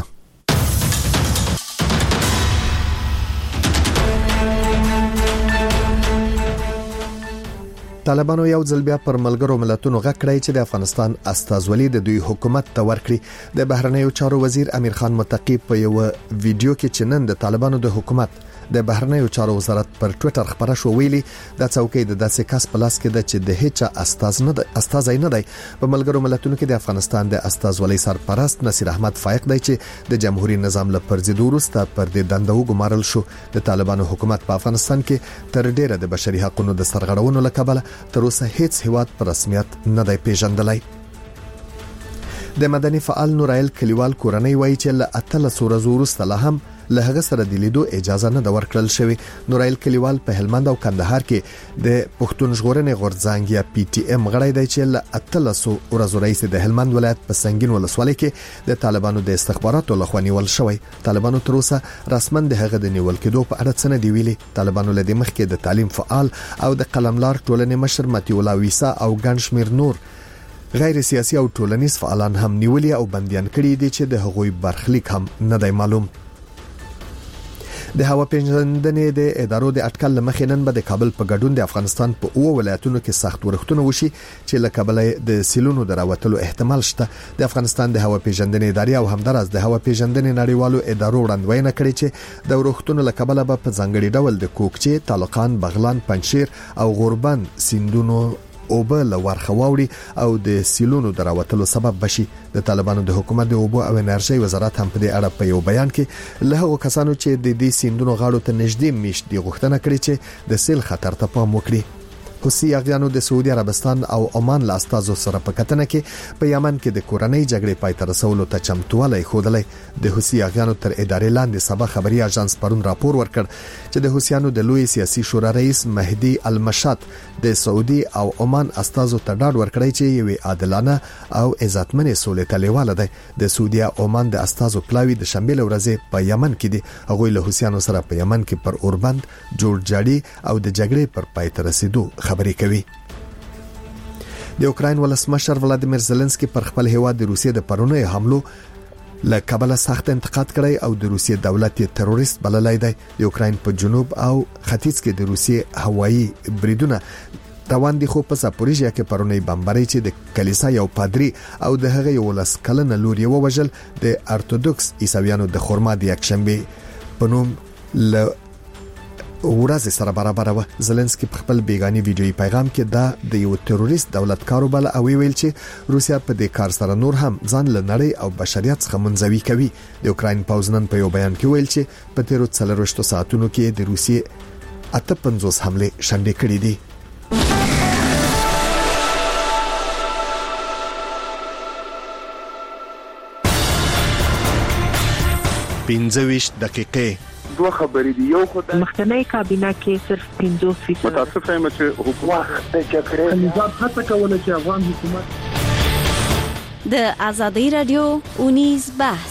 طالبانو یو ځل بیا پر ملګرو ملتونو غږ کړی چې د افغانستان استازولي د دوی حکومت ته ورکړي. د بهرنیو چارو وزیر امیر خان متقی په یو ویډیو کې چې نن د طالبانو د حکومت د بهرنیو چارو وزارت پر ټوئیټر خبره شو ویلي د څوکۍ د داسې کس په لاس کې د چې د هیڅ استاز نه دی استازای نه دی. په ملګرو ملتونو کې د افغانستان د استازولي سرپرست نصیر احمد فائق دی چې د جمهوریت نظام له پرځېدو وروسته پر دې دنده وګمارل شو. د طالبانو حکومت په افغانستان کې تر ډیره د بشري حقوقو د سرغړونو له کبله تر اوسه هیڅ هیواد په رسمیت نه دی پیژندلی. د مدني فعال نورایل کلیوال کورنۍ وایي چې له اتلس ورځو وروسته لا هم له هغه سره د لیدو اجازه نه د ورکړل شوی. نورایل کلیوال په هلمند او کندهار کې د پښتون ژغورنې غورځنګ یا پی ټی ایم غړی دی چې له اتلس ورځو رئیس د هلمند ولایت په سنگین ولسوالۍ کې د طالبانو د استخباراتو لخوا نیول شوی. طالبانو تر اوسه رسماً د هغه د نیول کېدو په اړه څه نه دی ویلي. طالبانو له دې مخکې د تعلیم فعال او د قلملار ټولنې مشر متی الله ویسا او ګڼ شمېر نور غیر سیاسي او ټولنیز فعالان هم نیولي او بنديان کړي دي چې د هغوی برخلیک هم نه دی معلوم. د هوا پیژندنې د ادارو د اټکل لمخې نن به د کابل په ګډون د افغانستان په اوه ولایتونو کې سخت ورښتونه وشي چې له کابل د سیلونو دراوتلو احتمال شته. د افغانستان د هوا پیژندنې ادارې او همدارس د هوا پیژندنې نړیوالو ادارو وړاندوینه کړې چې د ورښتونو له کابل به په ځانګړي ډول د کوکچې، طالقان، بغلان، پنجشیر او غوربند سیندونو اوبه لور خواوري او د سیلونو دراوتلو سبب بشي. د طالبانو د حکومت د اوبو او انرژي وزارت هم په دې اړه په یو بیان کې له هغو کسانو چې د دې سیندونو غاړو ته نږدې میشت دي غوښتنه کړې چې د سیل خطر ته پام وکړي. حوثي اغیانو د سعودي عربستان او عمان له استازو سره په کتنه کې په یمن کې د کورنۍ جګړې پای ته رسولو ته چمتووالی ښودلی. د حوثي اغیانو تر ادارې لاندې سبا خبري اژانس پرون راپور ورکړ چې د حوثیانو د لوی سیاسي شورا رئیس مهدي المشات د سعودي او عمان استازو ته ډاډ ورکړی چې یو عادلانه او عزتمنې سولې ته لیواله دی. د سعودي او عمان د استازو پلاوی د شنبه ورځې په یمن کې دي. هغوی له حوثیانو سره په یمن کې پر اوربند جوړجاړي او د جګړې پر پای ته رسیدو خبرې کوي. د اوکراین ولسمشر ولادیمیر زيلنسکي پر خپل هیواد د روسیې د پرونی حملو له کابل سخت انتقاد کړی او د روسیې دولت تروریست بللی دی. د اوکراین په جنوب او ختیځ کې د روسیې هوایي بریدونه روان دي، خو په زاپوریژیا کې پرونی بمباري چې د کلیسا یو پادری او د هغه یو لاس کلنه لور یو وژل د ارتودوکس عیسویانو د خرما د یکشنبه په نوم له ورځ سره برابر و. زيلنسکي په خپل بیگانی ویډیوي پیغام کې دا د یو تروریست دولت کارو بل او ویل چې روسیا په دې کار سره نور هم ځان له نړۍ او بشریت څخه منځوي کوي. د اوکراین پوځ نن په یو بیان کې ویل چې په تیرو څلرويشتو ساعتونو کې د روسیې اته پنځوس حمله شنډې کړې دي. پنځه ویشت دقیقې دوه خبرې دي. یو خدای مخکنی کابینه کې صرف پنځوس فیصد متاسفه یم چې حکومت د جګړې نظام هڅه کوله چې افغان حکومت د آزادۍ رادیو اونیز بحث.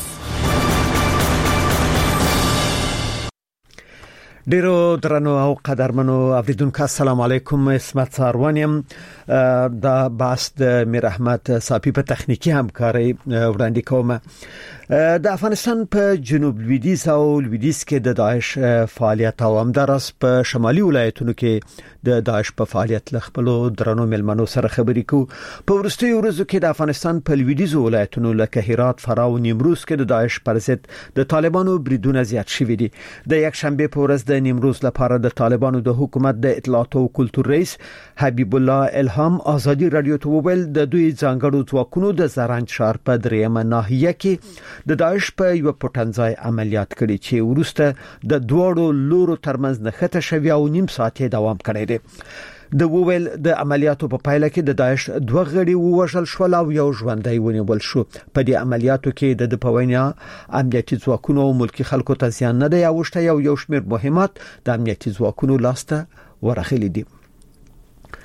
ډیرو درنو او قدرمنو اوریدونکو السلام علیکم. اسمت څاروانیم دا بحث د میر احمد صافی په تخنیکی همکاري وړاندې کوم. د افغانستان په جنوب لویدیځ او لویدیځ کې د داعش فعالیت او همدارس په شمالي ولایتونو کې د داعش په فعالیت ل خپل درنو ملمنو سره خبرې کو. په ورستیو ورځو کې د افغانستان په لویدیځ ولایتونو لکه هرات، فراه او نیمروز کې د داعش پر ضد د طالبانو بریدونه زیات شوي دي. د یک شنبه په ورځ د نیمروز لپاره د طالبانو د حکومت د اطلاعات او کلتور رئیس حبیب الله الهام آزادی رادیو ته وویل د دوی ځانګړو ځواکونو د زرنج ښار په دریمه ناحیه کې د داعش په یو پټنځای عملیات کړي چې ورسته د دوړو لورو ترمنځ نښته شوی او نیم ساعت دوام کړی دی. د وویل د عملیاتو په پایله کې د داعش دوه غړي ووژل شول او یو ژوندی ونیول شو. په دې عملیاتو کې د پوینیا امنیتي ځواکونو او ملکی خلکو ته زیان نه دی اوښته. یو یو شمېر مهمات د امنیتي ځواکونو لاسته ورغلي دي.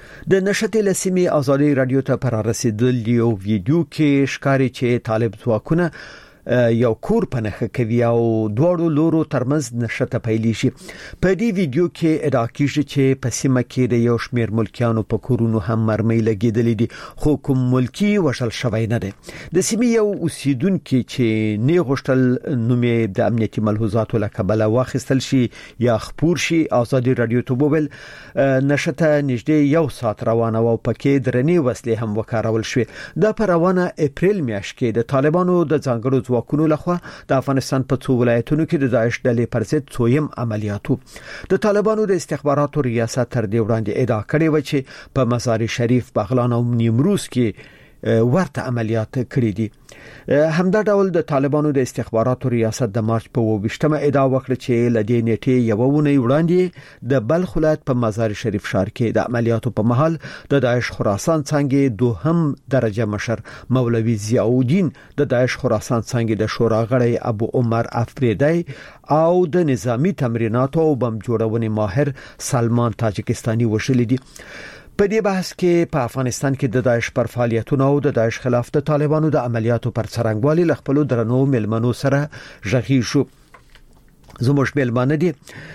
د نشته لسمی ازادي رادیو ته پر رسیدل یو ویډیو کې ښکاري چې طالب ځواکونه یو کور پنهخه کوي او دواړو لورو ترمنځ نشته پیلی شي. په دې ویډیو کې ادعا کیږي چې په سیمه کې د یو شمېر ملکیانو په کورونو هم مرمۍ لګیدلې دي، خو کوم ملکی وشل شوی نه دی. د سیمې یو اوسیدونکو چې نه غوښتل نومې د امنیتي ملحوظاتو له کبله واخیستل شي یا خبر شي ازادي رادیو ته وویل نشته نږدې یو ساعت روانه او پکې درنې وسلې هم وکارول شوې. د پر روانه اپریل میاشت کې د طالبانو د ځانګړو ځواکونو لخوا د افغانستان په څو ولایتونو کې د داعش ډلې پر ضد څویم عملیاتو د طالبانو د استخباراتو ریاست تر دې وړاندې ادعا کړې و چې په مزار شریف، بغلان او نیمروز کې ورته عملیات کړې دي. همدا ډول د طالبانو د استخباراتو ریاست د مارچ په ویشتمه ادعا وکړه چې لدې نیټه یو ونی وړاندې د بلخ ولایت په مزار شریف ښار کې د عملیاتو په محل د داعش خراسان څنګه دوهم درجه مشر مولوي ضیاء الدین د داعش خراسان څنګه د شورا غړی ابو عمر افریدی او د نظامی تمریناتو او بم جوړونې ماهر سلمان تاجکستاني وشل دي. په دې بحث کې په افغانستان کې د داعش پر فعالیتونو او د داعش خلاف د طالبانو د عملیاتو پر څرنګوالي ل خپل درنو ملمنو سره ژغی شو. زموږ ملمانه دي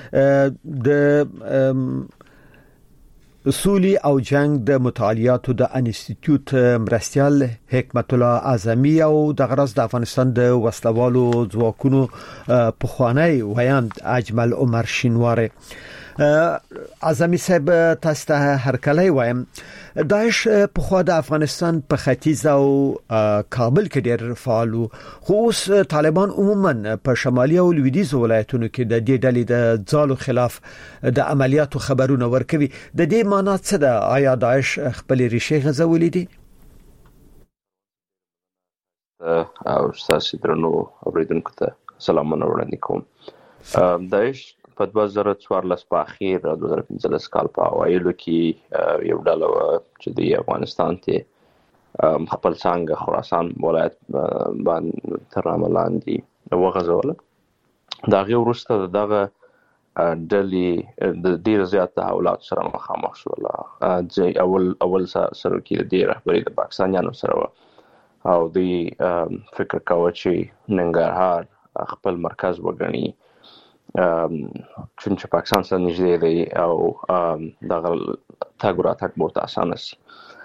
د اصولي او جنگ د مطالعاتو د انسټیټیوټ مرستيال حکمت الله اعظمي او د غرض د افغانستان د وسلوالو ځواکونو پخوانی ویاند اجمل عمر شینواره. اعظمي صاحب تاسو ته هر کله وایم داعش په خوا د افغانستان په ختیځ او کابل کې ډېر فعال، خو اوس طالبان عموما په شمالي او لویدیځ ولایتونو کې د دې ډلې د ځالو خلاف د عملیاتو خبرونه ورکوي. د دې معنی څه ده؟ آیا داعش خپل ریښې غځولې دي؟ او تاسو درنو اوریدونکو ته سلامونه وړاندې کوم. داعش په دوه زره څوارلس په اخیر دوه زره پنځلس کال په اوایلو کې یو ډله چې د افغانستان ته خپل څنګه خراسان ولایت باندې تر لاندې وغځول. دا غي ورسته دغه ډلې د ډیر زیات تحولات سره مخامخ شول. اول اول سره کې د رهبری د پاکستانیانو سره او د فکر کاوه چې ننګرهار خپل مرکز وګڼي چون چې پاکستان سره نږدې دی او دغه تاګ راتګ بہت اسانه سي.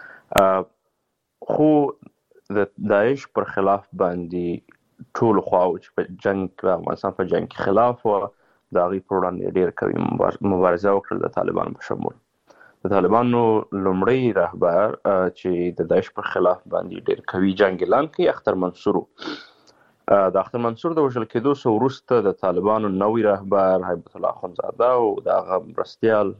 خو د داعش پر خلاف باندې ټول خواو چې په جنگ کې افغانستان په جنگ کې خلاف و د هغې پر وړاندې ډېر قوي مبارزه وکړل د طالبانو په شمول. د طالبانو لومړی رهبر چې د داعش پر خلاف باندې ډېر قوي جنگ اعلان کړ اختر منصور. د اختر منصور د وژل کېدو سره وروسته د طالبانو نوی رهبر هیبت الله اخندزاده او د هغه مرستیال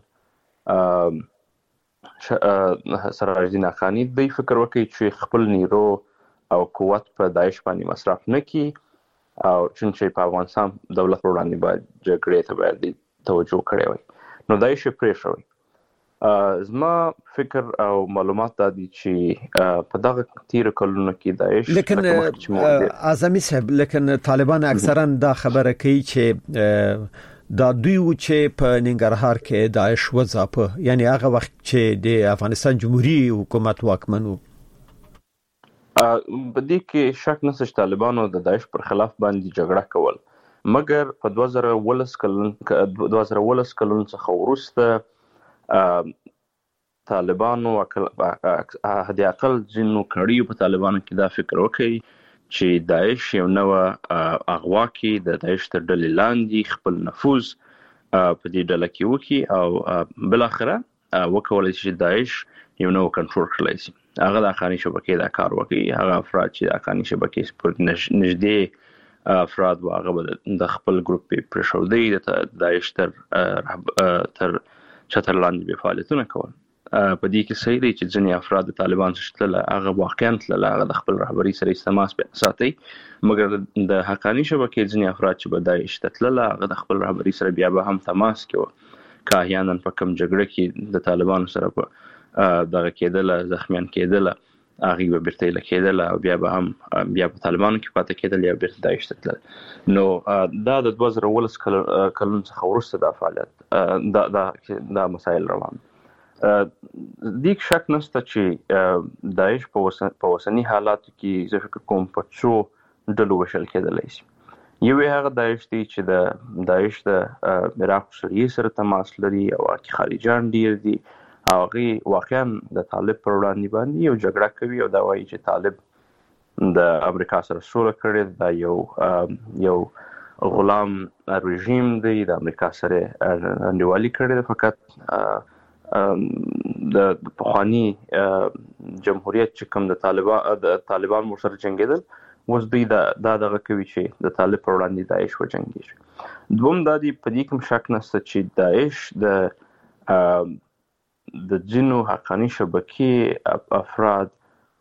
سراج الدین اخانی دوی فکر وکړي چې خپل نیرو او قوت په داعش باندې مصرف نه کړي او چې په افغانستان دولت وړاندې باید جګړې ته باید توجه کړې وي. نو داعش پرې شوی. زما فکر او معلومات دا دي چې په دغه تیر کلونو کې داعش لیکن اعظمي صاحب لیکن طالبان اکثرا دا خبره کوي چې دا دوی و چې په ننګرهار کې داعش وځاپه، یعنی هغه وخت چې د افغانستان جمهوریت حکومت واکمن و. په دې کې شک نشته چې طالبانو د داعش پر خلاف باندې جګړه کول، مګر په دوه زره ولس کلن دوه زره ولس کلن څخه وروسته طالبانو هدي اقل ځینو کړیو په طالبانو کې دا فکر وکړي چې داعش یو نو اغوا کې د داعش تر ډلې لاندې خپل نفوذ په دې ډله کې وکړي او بل اخره وکولای شي داعش یو نو کنټرول کړی شي. هغه د افغاني شبکې دا کار وکړي. هغه افراد چې د افغاني شبکې پر نږدې افراد واغه د خپل ګروپ پر شو دی د داعش تر تر چتر لاندې به فعالیتونه کول. په دې کې صحیح دی چې ځینې افراد د طالبان څخه تل هغه واقعا تل هغه د خپل رهبری سره استماس به ساتي، مګر د حقانی شبکې ځینې افراد چې بدای شتل هغه د خپل رهبری سره بیا به هم تماس کوي. که احیانا په کوم جګړه کې د طالبان سره په دغه کېدل زخمیان کېدل هغه به بیرته لکېدل او بیا به هم بیا په طالبانو کې پاتې کېدل یا بیرته داعش ته تلل. نو دا د دوه زره ولس کلن څخه وروسته د فعالیت دا دا دا مسایل روان. دیک شک نشته چې داعش په وسنی حالاتو کې زه فکر کوم په څو ډلو وشل کېدلی شي. یو هغه داعش دی چې د داعش د عراق سوریې سره تماس لري او کې خارجان ډیر دي، هغه واقعا د طالب پر وړاندې باندې یو جګړه کوي او دا وایي چې طالب د امریکا سره سوله کړې، دا یو یو غلام رژیم دی، د امریکا سره انډیوالي کړې، فقط د پخوانی جمهوریت چې کوم د طالبان د طالبان سره جنگیدل اوس دوی دا دغه کوي چې د طالب پر وړاندې داعش وجنګیږي. دوم د دې په دې کوم شک نشته چې داعش د د جنو حقانی شبکې افراد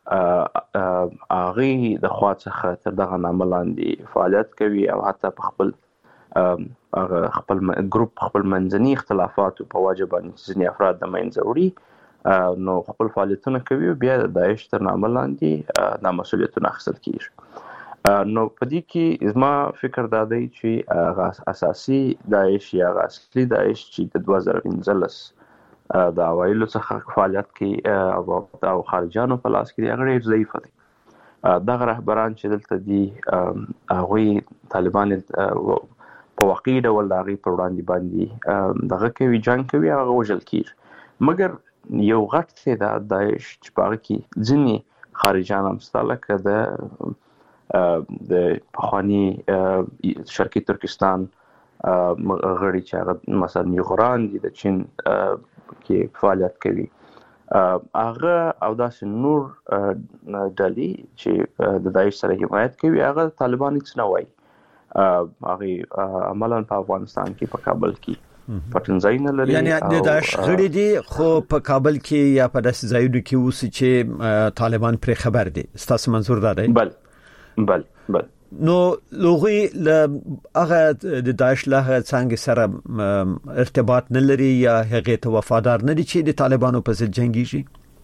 هغه د خوا څخه تر دغه نامه لاندې فعالیت کوي او حتی په خپل هغه خپل ګروپ خپل منځني اختلافات په وجه باندې ځینې افراد د منځه وړي نو خپل فعالیتونه کوي او بیا د داعش تر نامه لاندې د مسؤلیتونه اخیستل کیږي. نو په دې کې زما فکر دا دی چې هغه اساسي داعش یا هغه اصلي داعش چې د دوه زره پنځلس د اوایلو څخه فعالیت کوي او خارجانو په لاس کې دی هغه ډېر ضعیف دی. دغه رهبران چې دلته دي هغوی طالبان په واقعي ډول د هغې پر وړاندې باندې دغه کوي، جنګ کوي، هغه وژل کېږي. مګر یو غټ تعداد داعش چې په هغه کې ځینې خارجان هم شته لکه د د پخواني شرقي ترکستان غړي چې هغه مثلا یغران دي د چین کې فعالیت کوي، هغه او داسې نور ډلې چې د داعش سره حمایت کوي هغه طالبان هیڅ نه وایي. هغه عملاً په افغانستان کې په کابل کې پټنځای نه لري، یعنی د داعش غړي دي خو په کابل کې یا په داسې ځایونو کې اوسي چې طالبان پر خبر دي. ستاسو منظور دا دی؟ بل بل بل نو لوغي له هغه د داعش له څنګه سره ارتباط نه لري یا هغه ته وفادار نه دي چې د طالبانو په ضد جنگيږي؟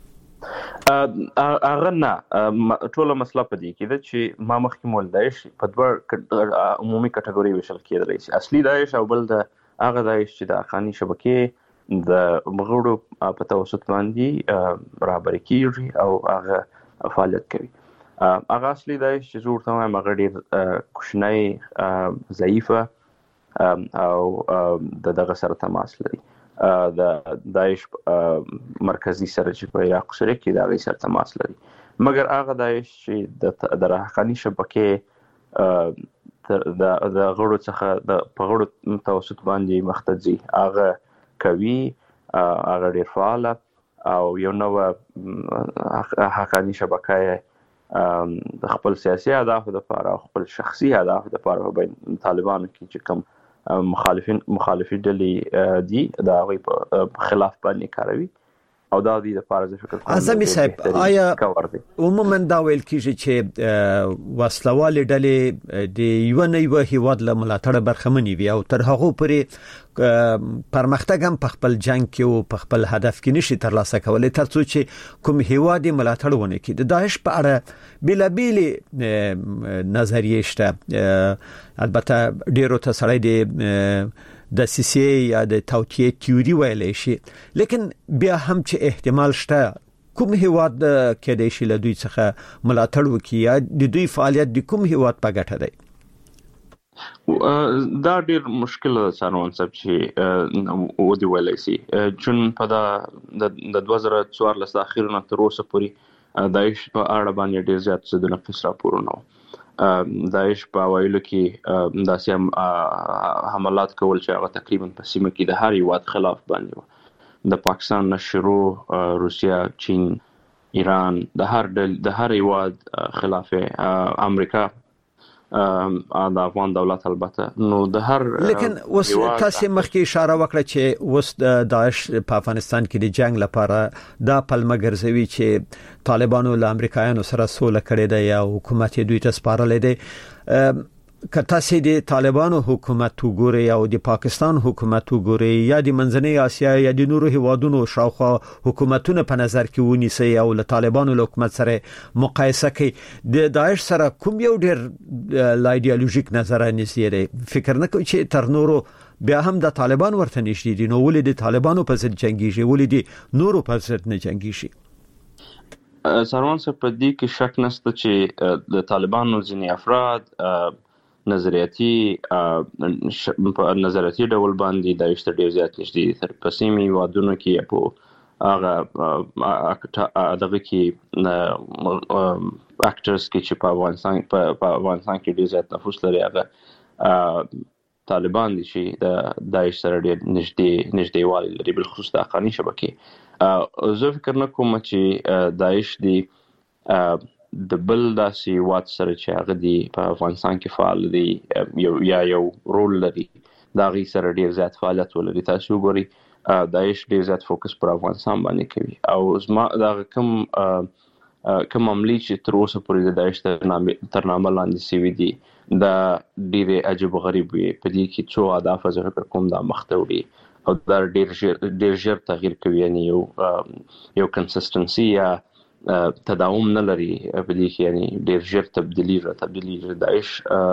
هغه نه، ټوله مسله په دې کې ده چې ما مخکې مول داعش په دوه عمومي کټګوري ویشل کېدلی شي، اصلي داعش او بل د هغه داعش چې د حقاني شبکې د مغړو په توسط باندې رهبري کیږي او هغه فعالیت کوي. هغه اصلي داعش چې زه ورته وایم هغه ډېر کوچنی، ضعیفه او د دغه سره تماس لري. د داعش مرکزی سره چې په عراق سره کې د هغې سره تماس لري، مګر هغه داعش چې د حقاني شبکې د غړو څخه د په غړو توسط باندې مخ ته ځي هغه کوي، هغه ډېر فعاله او یو نوع حقاني شبکه د خپل سیاسي اهدافو لپاره او خپل شخصي اهدافو لپاره په طالبانو کې چې کوم مخالفین مخالفي ډلې دي د هغوی په خلاف باندې کاروي او دا د لپاره ځکه فکر کوم اعظمي صاحب آیا عموما دا ویل کیږي چې وسلوال ډلې د یو نه یو هیواد له ملاتړ برخمنې وي او تر هغه پورې پرمختګ هم په خپل جنگ کې او په خپل هدف کې نشي ترلاسه کولای ترڅو چې کوم هیواد ملاتړ ونه کړي. د داعش په اړه بیلابیل نظریې شته، البته ډیرو ته سړی دی د سیسی یا د توطئې تیوري ویلې شي، لیکن بیا هم چې احتمال شته کوم هیواد کې د شي له دوی څخه ملاتړ وکړي یا د دوی فعالیت د کوم هیواد په ګټه دی. دا ډیر مشکل ده څارون صاحب چې و دی ویلې شي، چون په دا د دوه زره څوارلس اخیرونه تر اوسه پورې داعش په اړه باندې ډیر زیات څه د نقص راپورونه داعش په وایلو کې داسې حملات کول چې هغه تقریبا په سیمه کې د هر هیواد خلاف باندې د پاکستان نه شروع روسیا، چین، ایران، د هر د هر هیواد خلاف امریکا د افغان دولت البته نو د هر لیکن اوس تاسو مخکې اشاره وکړه چې اوس د داعش په افغانستان کې د جنگ لپاره دا پلمه ګرځوي چې طالبانو له امریکایانو سره سوله کړې ده یا حکومت دوی ته سپارلې ده. که تاسو د طالبانو حکومت وګورئ او د پاکستان حکومت وګورئ یا د منځنۍ اسیا یا د نورو هیوادونو شاوخوا حکومتونه په نظر کې ونیسئ او له طالبانو له حکومت سره مقایسه کړئ، د داعش سره کوم یو ډیر لا ایدئولوژیک نظر نږدې دی؟ فکر نه کوئ چې تر نورو بیا هم د طالبان ورته نشي دي، نو ولې د طالبانو په ضد جنگيږي، ولې د نورو په ضد نه جنگيږي؟ سروان صاحب په دې کې شک نشته چې د طالبانو ځینې افراد نظریاتي په نظریاتي ډول باندې د اشتر ډیر زیات نږدې دي تر پسیمي وادونو کې په هغه دغه کې اکټرز کې چې په افغانستان په افغانستان کې ډیر زیات نفوذ لري هغه طالبان دي چې د داعش سره ډیر نږدې نږدېوالی لري، بالخصوص د افغاني شبکې. زه فکر نه کوم چې داعش دی د بل داسې وات سره چې هغه دی په افغانستان کې فعال دی یو یا یو رول لري دا غي سره ډیر زیات فعالیت ولري. تاسو ګوري داعش ډیر زیات فوکس پر افغانستان باندې کوي او زما دا کوم کوم عملی چې تر اوسه پورې د داعش تر نامه لاندې سوي دي دا ډیر عجیب غریب وي. په دې کې څو اهداف زه فکر کوم دا مختوري او دا ډیر ډیر ژر تغییر کوي، یعنی یو یو کنسستنسي یا تداوم نه لري په دې کې، یعنی ډیر ژر تبدیلی را تبدیلی داعش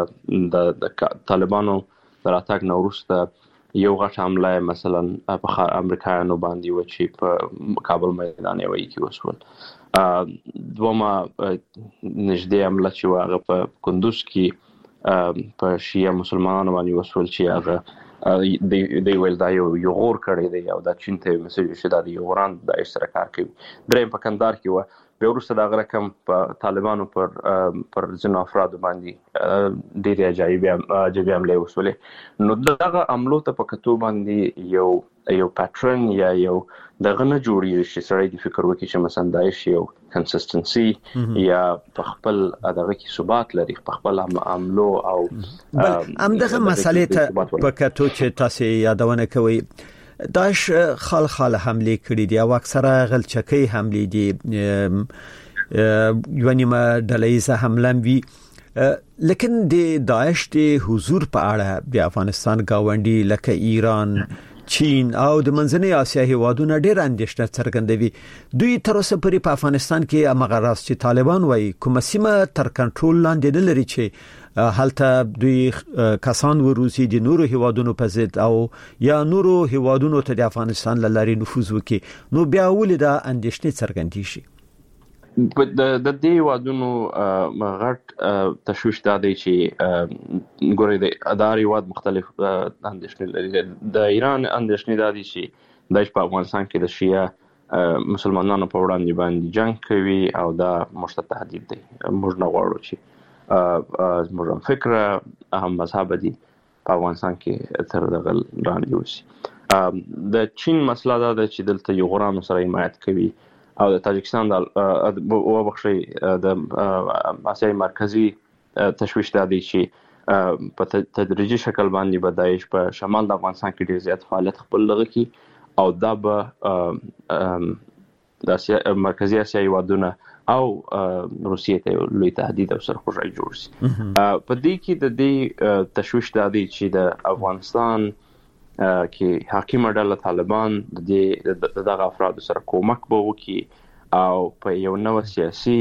د طالبانو د راتګ نه وروسته یو غټ حمله مثلا په امریکایانو باندې و چې په کابل میدان یوه کې وسول. دومره نږدې حمله چې هغه په کندوز کې په شیعه مسلمانانو باندې وسول چې هغه دی دی ویل دا یو یو غور کړی دی او دا چین ته مسج شي دا یو وران د سره کار کوي. درې په کندهار کې و به ورسته دا رقم په طالبانو پر پر ځینو افراد باندې ډېر عجایب عجایب عمله وسولې. نو دغه عملو ته په کتو باندې یو یو پیټرن یا یو دغه نه جوړیږي چې سړی د فکر وکړي چې مثلا داعش یو کنسستنسي یا په خپل دغه کې ثبات لري په خپل عملو او هم دغه مسلې ته په کتو چې تاسو یادونه کوي داعش خال خال حمله کړې دي او اکثره غلچکۍ حمله دي یو نیمه ډلهیزه حمله وی، لیکن د داعش د حضور په اړه د افغانستان گاونډي لکه ایران، چین او د منځنۍ اسیا هیوادونو ډېر اندېښنه څرګندوي. دوی تر اوسه پورې په افغانستان کې امغه راز چې طالبان وایي کومه سیمه تر کنټرول لاندې نه لري چې هلته دوی کسان وروسي د نورو هیوادونو په ضد او یا نورو هیوادونو ته د افغانستان لاري نفوذ وکړي. نو بیا ولې دا اندېښنې څرګندې شي؟ د د دې وادونو غټ تشویش دا دی چې ګوري د اداري واد مختلف اندېښنې لري. د ایران اندېښنې دا دي چې د په افغانستان کې د شیعه مسلمانانو په وړاندې باندې جنگ کوي او دا مشتت تهدید دی. موږ نه غواړو چې زموږ فکر هم مذهب دي په افغانستان کې تر دغه لاندې وسی. د چین مسله دا ده چې دلته یو غرانو سره حمایت کوي او د تاجکستان د او بخشي د اسیای مرکزی تشویش دا دی چې په تدریجي شکل باندې به داعش په شمال د افغانستان کې ډیر زیات فعالیت خپل لږ کی او دا به د اسیا مرکزی اسیای هیوادونه او روسیې ته لوی تهدید او سرخوږی جوړ شي. په دې کې د دې تشویش دا دی چې د افغانستان کې حاکم ډله طالبان د دې دغه افراد سره کومک به وکړي او په یو نوو سیاسي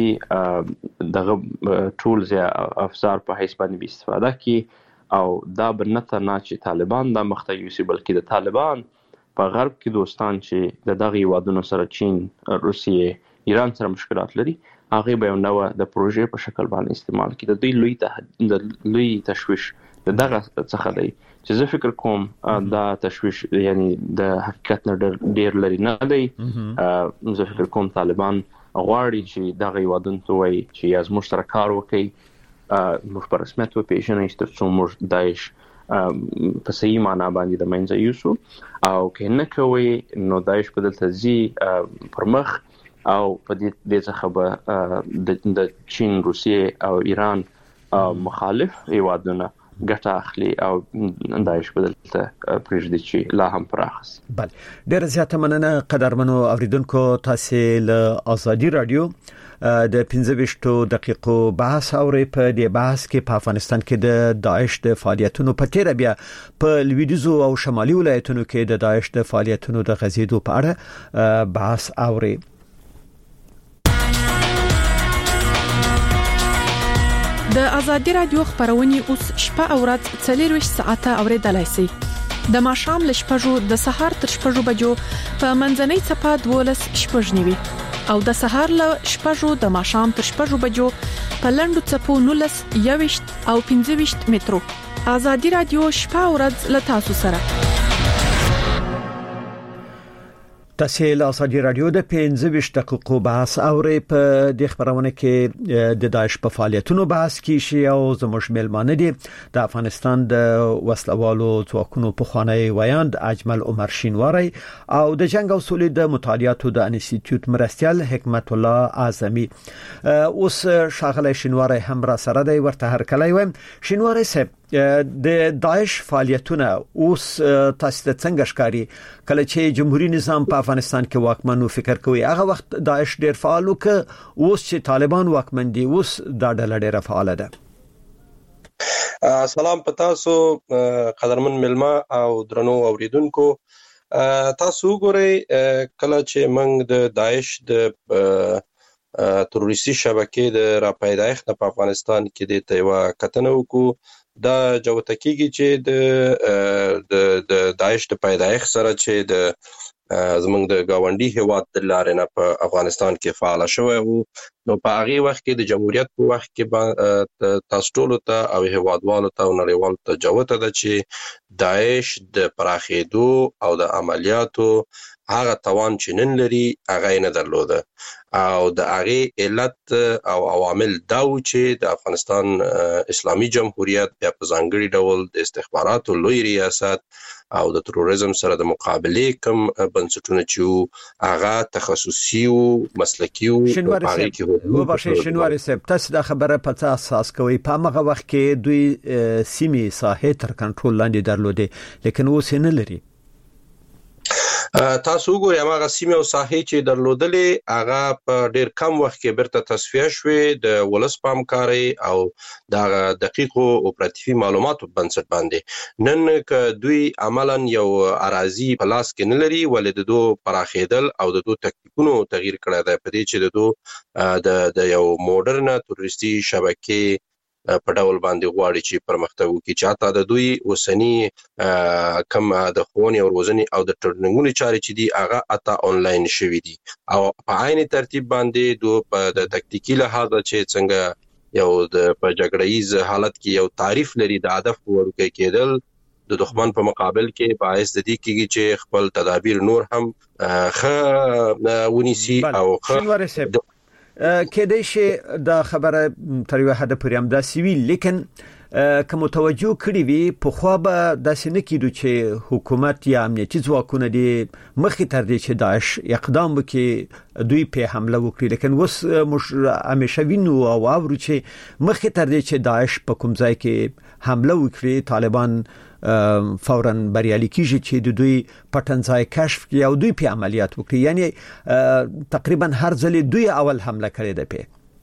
دغه ټولز یا افزار په حیث باندې استفاده کړي او دا به نه تنها چې طالبان د مخته یوسي بلکې د طالبان په غرب کې دوستان چې د دغه هیوادونو سره چین، روسیې، ایران سره مشکلات لري هغه به نو د پروژې په شکل باندې استعمال کړي. د دوی لوی ته د لوی تشویش دغه څخه دی چې زه فکر کوم دا تشویش یعنی د حقیقت نه ډیر لري نه دی. زه فکر کوم طالبان غواړي چې دغه هیوادونو ته وایي چې یا زموږ سره کار وکړي، موږ په رسمیت وپېژنئ ترڅو موږ داعش په صحیح معنا باندې د منځه یوسو او که نه کوي نو داعش په دلته ځي پر مخ او په دې څخه به د چین، روسیې او ایران مخالف هیوادونه ګټه اخلي او داعش په دلته پرېږدي چې لا هم پراخ شي. بله، ډېره زیاته مننه قدرمنو اوریدونکو. تاسو له آزادي رادیو د پنځه ویشتو دقیقو بحث اورئ. په دې بحث کې په افغانستان کې د داعش د فعالیتونو په تیر بیا په لویدیځو او شمالي ولایتونو کې د داعش د فعالیتونو د غزیدو په اړه بحث اورئ. د آزادي رادیو خبرونه اوس شپه او ورځ څلور ساعته اوریدلای شئ. د ماښام ل شپږو د سهار تر شپږو بجو په منځنۍ صفه دولس شپږ نیوي او د سهار ل شپږو د ماښام تر شپږو بجو په لندو صفو نولس یويشت او پنځه ویشت مترو. ازادي رادیو شپه او ورځ ل تاسو سره. تاسو له ازادي رادیو د پنځه ویشت دقیقو بحث اوري په د خبرونه کې د داعش په فعالیتونو بحث کیږي او زموږ ملمانه دي د افغانستان د وسلوالو ځواکونو په خوانی ویاند اجمل عمر شینواری او د جنگ او سولې د مطالعاتو د انسټیټیوټ مرستيال حکمت الله اعظمي. اوس شاغله شینواری هم را سره دی ورته هر کله ویم. شینواری صاحب د داعش فعالیتونه اوس تاسو ته څنګه ښکاري کله چې جمهوریت نظام په افغانستان کې واکمنو فکر کوي هغه وخت داعش ډیر فعال وک اوس چې طالبان واکمن دي اوس دا ډله ډیره فعال ده. سلام پتا سو قدرمن ملما او درنو اوریدونکو تاسو ګورئ کله چې موږ د داعش د تروریستي شبکې د راپیدایښت په افغانستان کې د تیوا کتنه وکړو دا جوتکیږي چې د د د داعش د پیدایښت سره چې د زمونږ د گاونډي هیواد د لارې نه په افغانستان کې فعال شوی وو نو په هغه وخت کې د جمهوریت په وخت کې تاسو ټول ته او هیوادوالو ته او نړیوالو ته جوته ده چې داعش د پراخېدو او د عملیاتو هغه توان چې نن لري هغه نه درلوده او د هغه علت او عوامل دا و چې د افغانستان اسلامي جمهوریت بیا په ځانګړي ډول د استخباراتو لوی ریاست او د تروریزم سره د مقابله کوم بنسټونه چې هغه تخصصي او مسلکي او پاره کې وو بشه شنواري صاحب تاسو د خبره په اساس کوي په هغه وخت کې دوی سیمې ساحه تر کنټرول لاندې درلوده لیکن اوس نه لري. تاسو ګورئ هغه سیمه او ساحې چې درلودلې هغه په ډیر کم وخت کې برته تصفیه شوې د ولس پامکاري او د دقیقو اپراتیفي معلوماتو بنسټ باندې نن ک دوی عملاً یو اراضي په لاس کې نه لري ولې د دوه پراخېدل او د دوه تکتیکونو تغییر کړی دی په دې چې د دوه د د یو موډرن تروریستي شبکې په ډول باندې غواړي چې پرمختګ وکړي چې حتی د دوی وسنی کم د ښوونې او روزنې او د ټریننګونو چارې چې دي هغه اته انلاین شوي دي او په عین ترتیب باندې دوی په د تکتیکي لحاظ چې څنګه یو د په جګړهیز حالت کې یو تعریف لري د هدف ورکې کېدل د دښمن په مقابل کې باعث د دې کېږي چې خپل تدابیر نور هم خ ونیسي او خ کېدای شي د خبره تر یو حد پورې هم دا سوي لیکن کوم توجه کړی وي په خو به د سینې کېدو چې حکومت یا امنیتي ځواکونه دي مخې تر دې چې داعش اقدام وکړي دوی په حمله وکړي لیکن اوس موږ همیشه وینو او اورو چې مخې تر دې چې داعش په کوم ځای کې حمله وکړي طالبان فورا بریالي کیږي چې د دوی پټنځای کشف کړي او دوی په عملیات وکړي یعنی تقریبا هر ځل دوی اول حمله کړې ده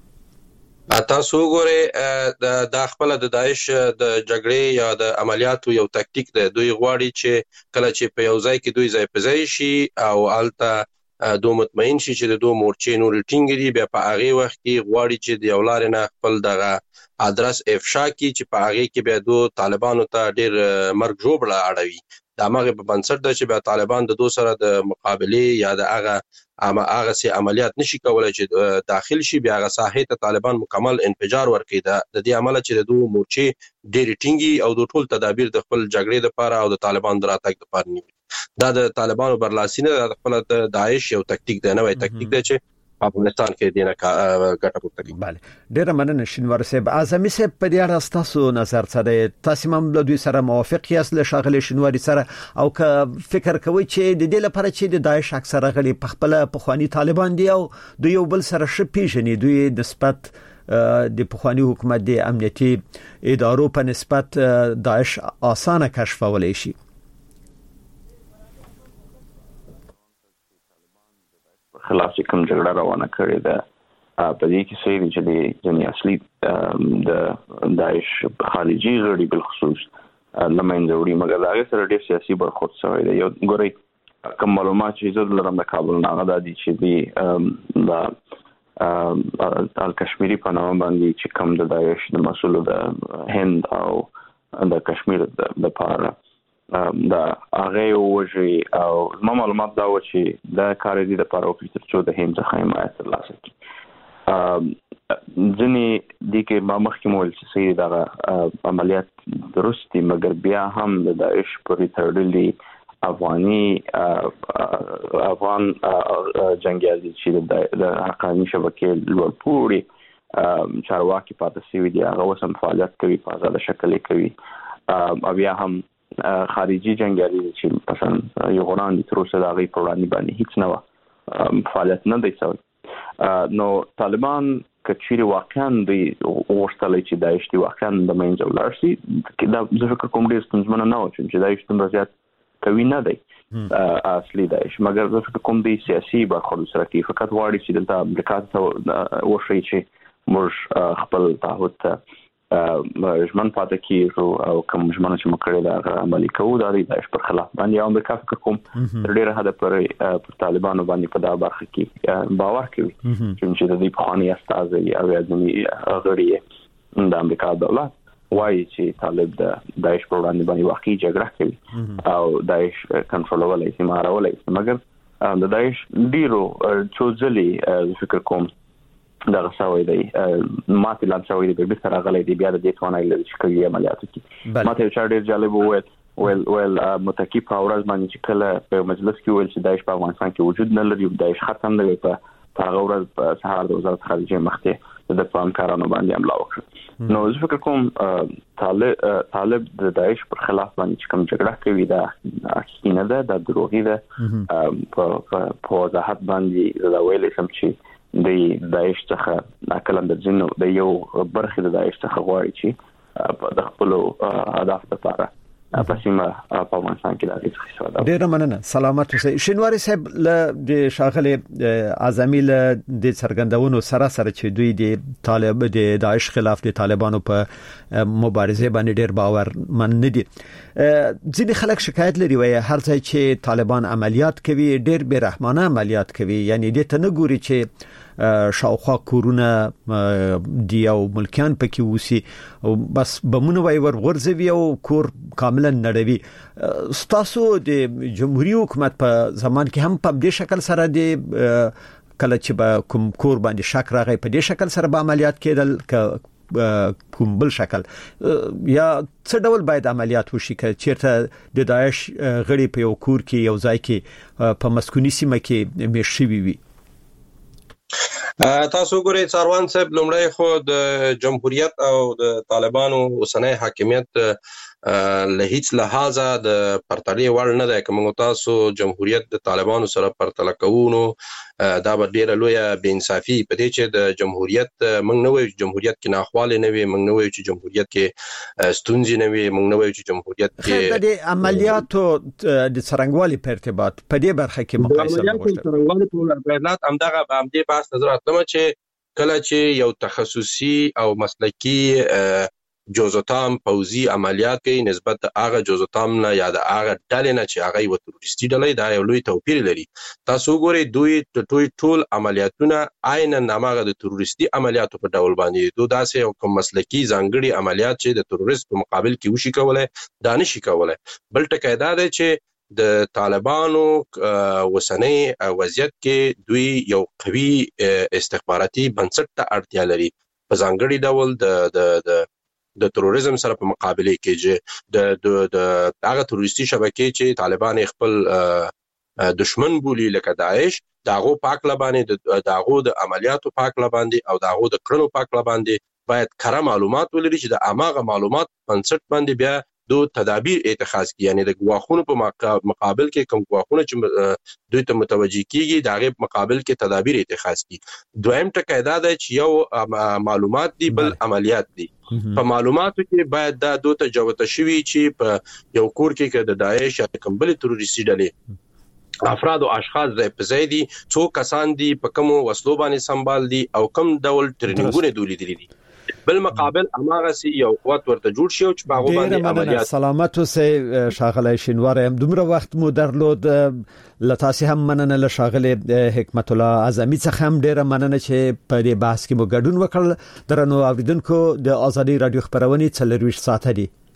په تاسو ګورئ د خپل د داعش د جګړې یا د عملیاتو یو تکتیک ده دوی غواړي چې کله چې په یو ځای کې دوی ځای په ځای شي او الته دو مطمئن شي چې د دوه مورچې نور ټینګ دي بیا په هغه وخت کې غواړي چې د یو لارې نه خپل دغه ادرس افشا کی چې په هغه کې بیا دوه طالبانو ته ډیر مرګ جوړه اړوي دا مغه په بنسټ د چې بیا طالبان د دوه سره د مقابله یا د هغه اما هغه سي عملیات نشي کولای چې داخل شي بیا هغه ساحه ته طالبان مکمل انفجار ورکړي د دې عمل چې د دوه مورچې ډیر ټینګي او د ټول تدابیر د خپل جګړې لپاره او د طالبان دراتګ لپاره نیولي دا د طالبانو برلاسینه د خپل د داعش یو تکتیک دی نوې تکتیک دی چې په افغانستان کې دینه ګټه پورته کوي. bale ډیره مننه شینوار صاحب. اعظمي صاحب په دې اړه تاسو نظر څه دی؟ تاسو هم له دوی سره موافق یاست له شاغله شینواری سره او که فکر کوي چې د دې لپاره چې د داعش اکثره غړي په خپل پخوانی طالبان دي او دوی یو بل سره شپېژني دوی نسبت د پخوانی حکومت د امنیتي ادارو په نسبت داعش اسانه کشفولای شي؟ خلاف چې کوم جګړه روانه کړې ده په دې کې صحیح چې د جنی اصلي د داعش خارجي غړي بل خصوص لمنځه وړي مګر هغه سره ډېر سیاسي برخورد شوی دی. یو ګورئ کوم معلومات چې زه لرم د کابل نه غدا دي چې دی د ال کشمیری په نامه باندې چې کوم د داعش د مسؤل د هند او د کشمیر د لپاره دا هغه وجه او ما معلومات دا و چې دا کار دي د پاروکي تر څو د هند څخه حمایت ترلاسه کړي. ځنې د کې ما مخکې مول چې سي دا عملیات درستي مګر بیا هم د داعش پرې تړلې افغاني افغان جنگیالي چې د حقاني شبکې لوړ پوړي چارواکي پاتې سوي دي هغه وسم فعالیت کوي په ازاده شکل کوي او بیا هم خارجي جنگیالي چې مثلا یو غران دي تر اوسه د هغې په وړاندې باندې هیڅ نه فعالیت نه دی شوی. نو طالبان که چیرې واقعا دوی غوښتلی چې داعش دي واقعا د منځه ولاړ شي دا زه فکر کوم ډېر ستونزمنه نه و چې داعش دومره زیات کوي نه دی اصلي داعش مګر زه فکر کوم دوی سیاسي برخورد سره کوي فقط غواړي چې دلته امریکا ته وښیي چې موږ خپل تعهد ته ژمن پاتې کیږو او کوم ژمنه چې موږ کړې ده هغه عملي کوو د داعش پر خلاف باندې او امریکا فکر کوم تر ډیره حده پورې پر طالبانو باندې په دا برخه کې باور کوي چې د دې پخوانی استازي او ځینې غړي د امریکا دولت وایي چې طالب د داعش پر وړاندې باندې واقعي جګړه کوي او داعش کنټرولولای شي مارولای شي مګر د داعش ډیرو څوځلي فکر کوم دا غساوي دی ماته لامساوي دی به سره غلې دی بیا د دې توانای لري چې کوي عملیات کوي. ماته چې ډېر جالب وویل ول ول متکی په ورځ باندې چې کله په مجلس کې ویل چې داعش په افغانستان کې وجود نه لري داعش ختم دی په هغه ورځ په سهار د وزارت خارجه مخته د پلانکارانو باندې حمله وکړه. نو زه فکر کوم طالب طالب د داعش پر خلاف باندې چې کوم جګړه کوي دا حقیقي نه ده د دروغي ده په په وضاحت باندې دا ویلې سم چې د داعش څخه ناکلم د جنو د یو برخه د داعش څخه غواړي چې د خپل اهداف لپاره په سیمه په افغانستان کې د هغې څخه استفاده وکړي. ډېره مننه. سلامت اوسئ. شینواري صاحب له د ښاغلي اعظمي له د څرګندونو سره سره چې دوی د طالب د داعش خلاف د طالبانو په مبارزه باندې ډېر باور من نه دي. ځینې خلک شکایت لري وایي هر ځای چې طالبان عملیات کوي ډېر بې رحمانه عملیات کوي یعنی دې ته نه ګوري چې شاوخوا کورونه دی او ملکیان پکې وسی او بس بمونه وای ور غورځوي او کور کاملا نړوي. ستاسو د جمهوریت حکومت په زمان کې هم په دې شکل سره دی کله چې به کوم کور باندې شک راغی په دې شکل سره به عملیات کېدل ک کوم بل شکل یا څه ډول باید عملیات وشي چې چیرته د داعش غړي په یو کور کې یو ځای کې په مسکونی سیمه کې مشوي وي. تاسو ګورئ څاروان صاحب لومړی خو د جمهوریت او د طالبانو اوسنۍ حاکمیت له هیڅ لحاظه د پرتلې وړ نه دی. کوم تاسو جمهوریت د طالبانو سره پرتله کوونو دا به ډیره لویه بې انصافي په دې چې د جمهوریت موږ نه وایو چې جمهوریت کې ناخواله نه وي موږ نه وایو چې جمهوریت کې ستونزې نه وي موږ نه وایو چې جمهوریت کې د عملیاتو د څرنګوالي په ارتباط په دې برخه کې مقایسه وکړو. څرنګوالي په بیانات همدغه به همدې بحث نظر اتلم چې کله چې یو تخصصي او مسلکی جوزتام پوزي عملیات کوي نسبت د هغه جوزتام نه یا د هغه ډلې نه چې هغه یو تروریستي ډلې دا یو لوی توپیر لري. تاسو ګورئ دوی ټول ټول عملیاتونه عیناً نامغه د تروریستي عملیاتو په ډول باندې دوی داسې یو کوم مسلکی ځانګړي عملیات چې د تروریست په مقابل کې وشي کولای دا نشي کولای. بل ټکی دا دی چې د طالبانو وسنۍ وضعیت کې دوی یو قوي استخباراتي بنسټ ته اړتیا لري په ځانګړي ډول د د د د تروریزم سره په مقابله کې چې د د هغه تروریستي شبکې چې طالبان خپل دشمن بولی لکه داعش داغو پاک لبانې داغو د عملیاتو پاک لباندې او داغو د کړنو پاک لباندې باید کره معلومات ولري چې د اماغه معلومات بنسټ باندې بیا دو تدابیر اتخاذ کی یعنی د غواخونو په مقابل کې کوم غواخونه چې دوی ته متوجي کیږي دا غي مقابل کې تدابیر اتخاذ کی. دویم ټکی دا دی چې یو معلومات دی بل عملیات دی. په معلوماتو کې باید دا دوه تجاوز شوي چې په یو کور کې د داعش یا کوم بل تروریستي ډلې افراد او اشخاص د پزیدي څو کسان دي په کوم وسلو باندې سنبال دي او کوم ډول ټریننګونه دوی لیدلي دي. بل مقابل اماغه سي یو قوت ورته جوړ شي او چې باغ باندې عملیات. سلامت اوسئ شاغله شینوار هم دومره وخت مو درلود لتاسې هم مننه له شاغله حکمت الله اعظمي څخه هم ډیره مننه چې په دې بحث کې مو ګډون وکړل. درنو اوریدونکو د ازادي رادیو خبرونه څلرویشت ساعته دي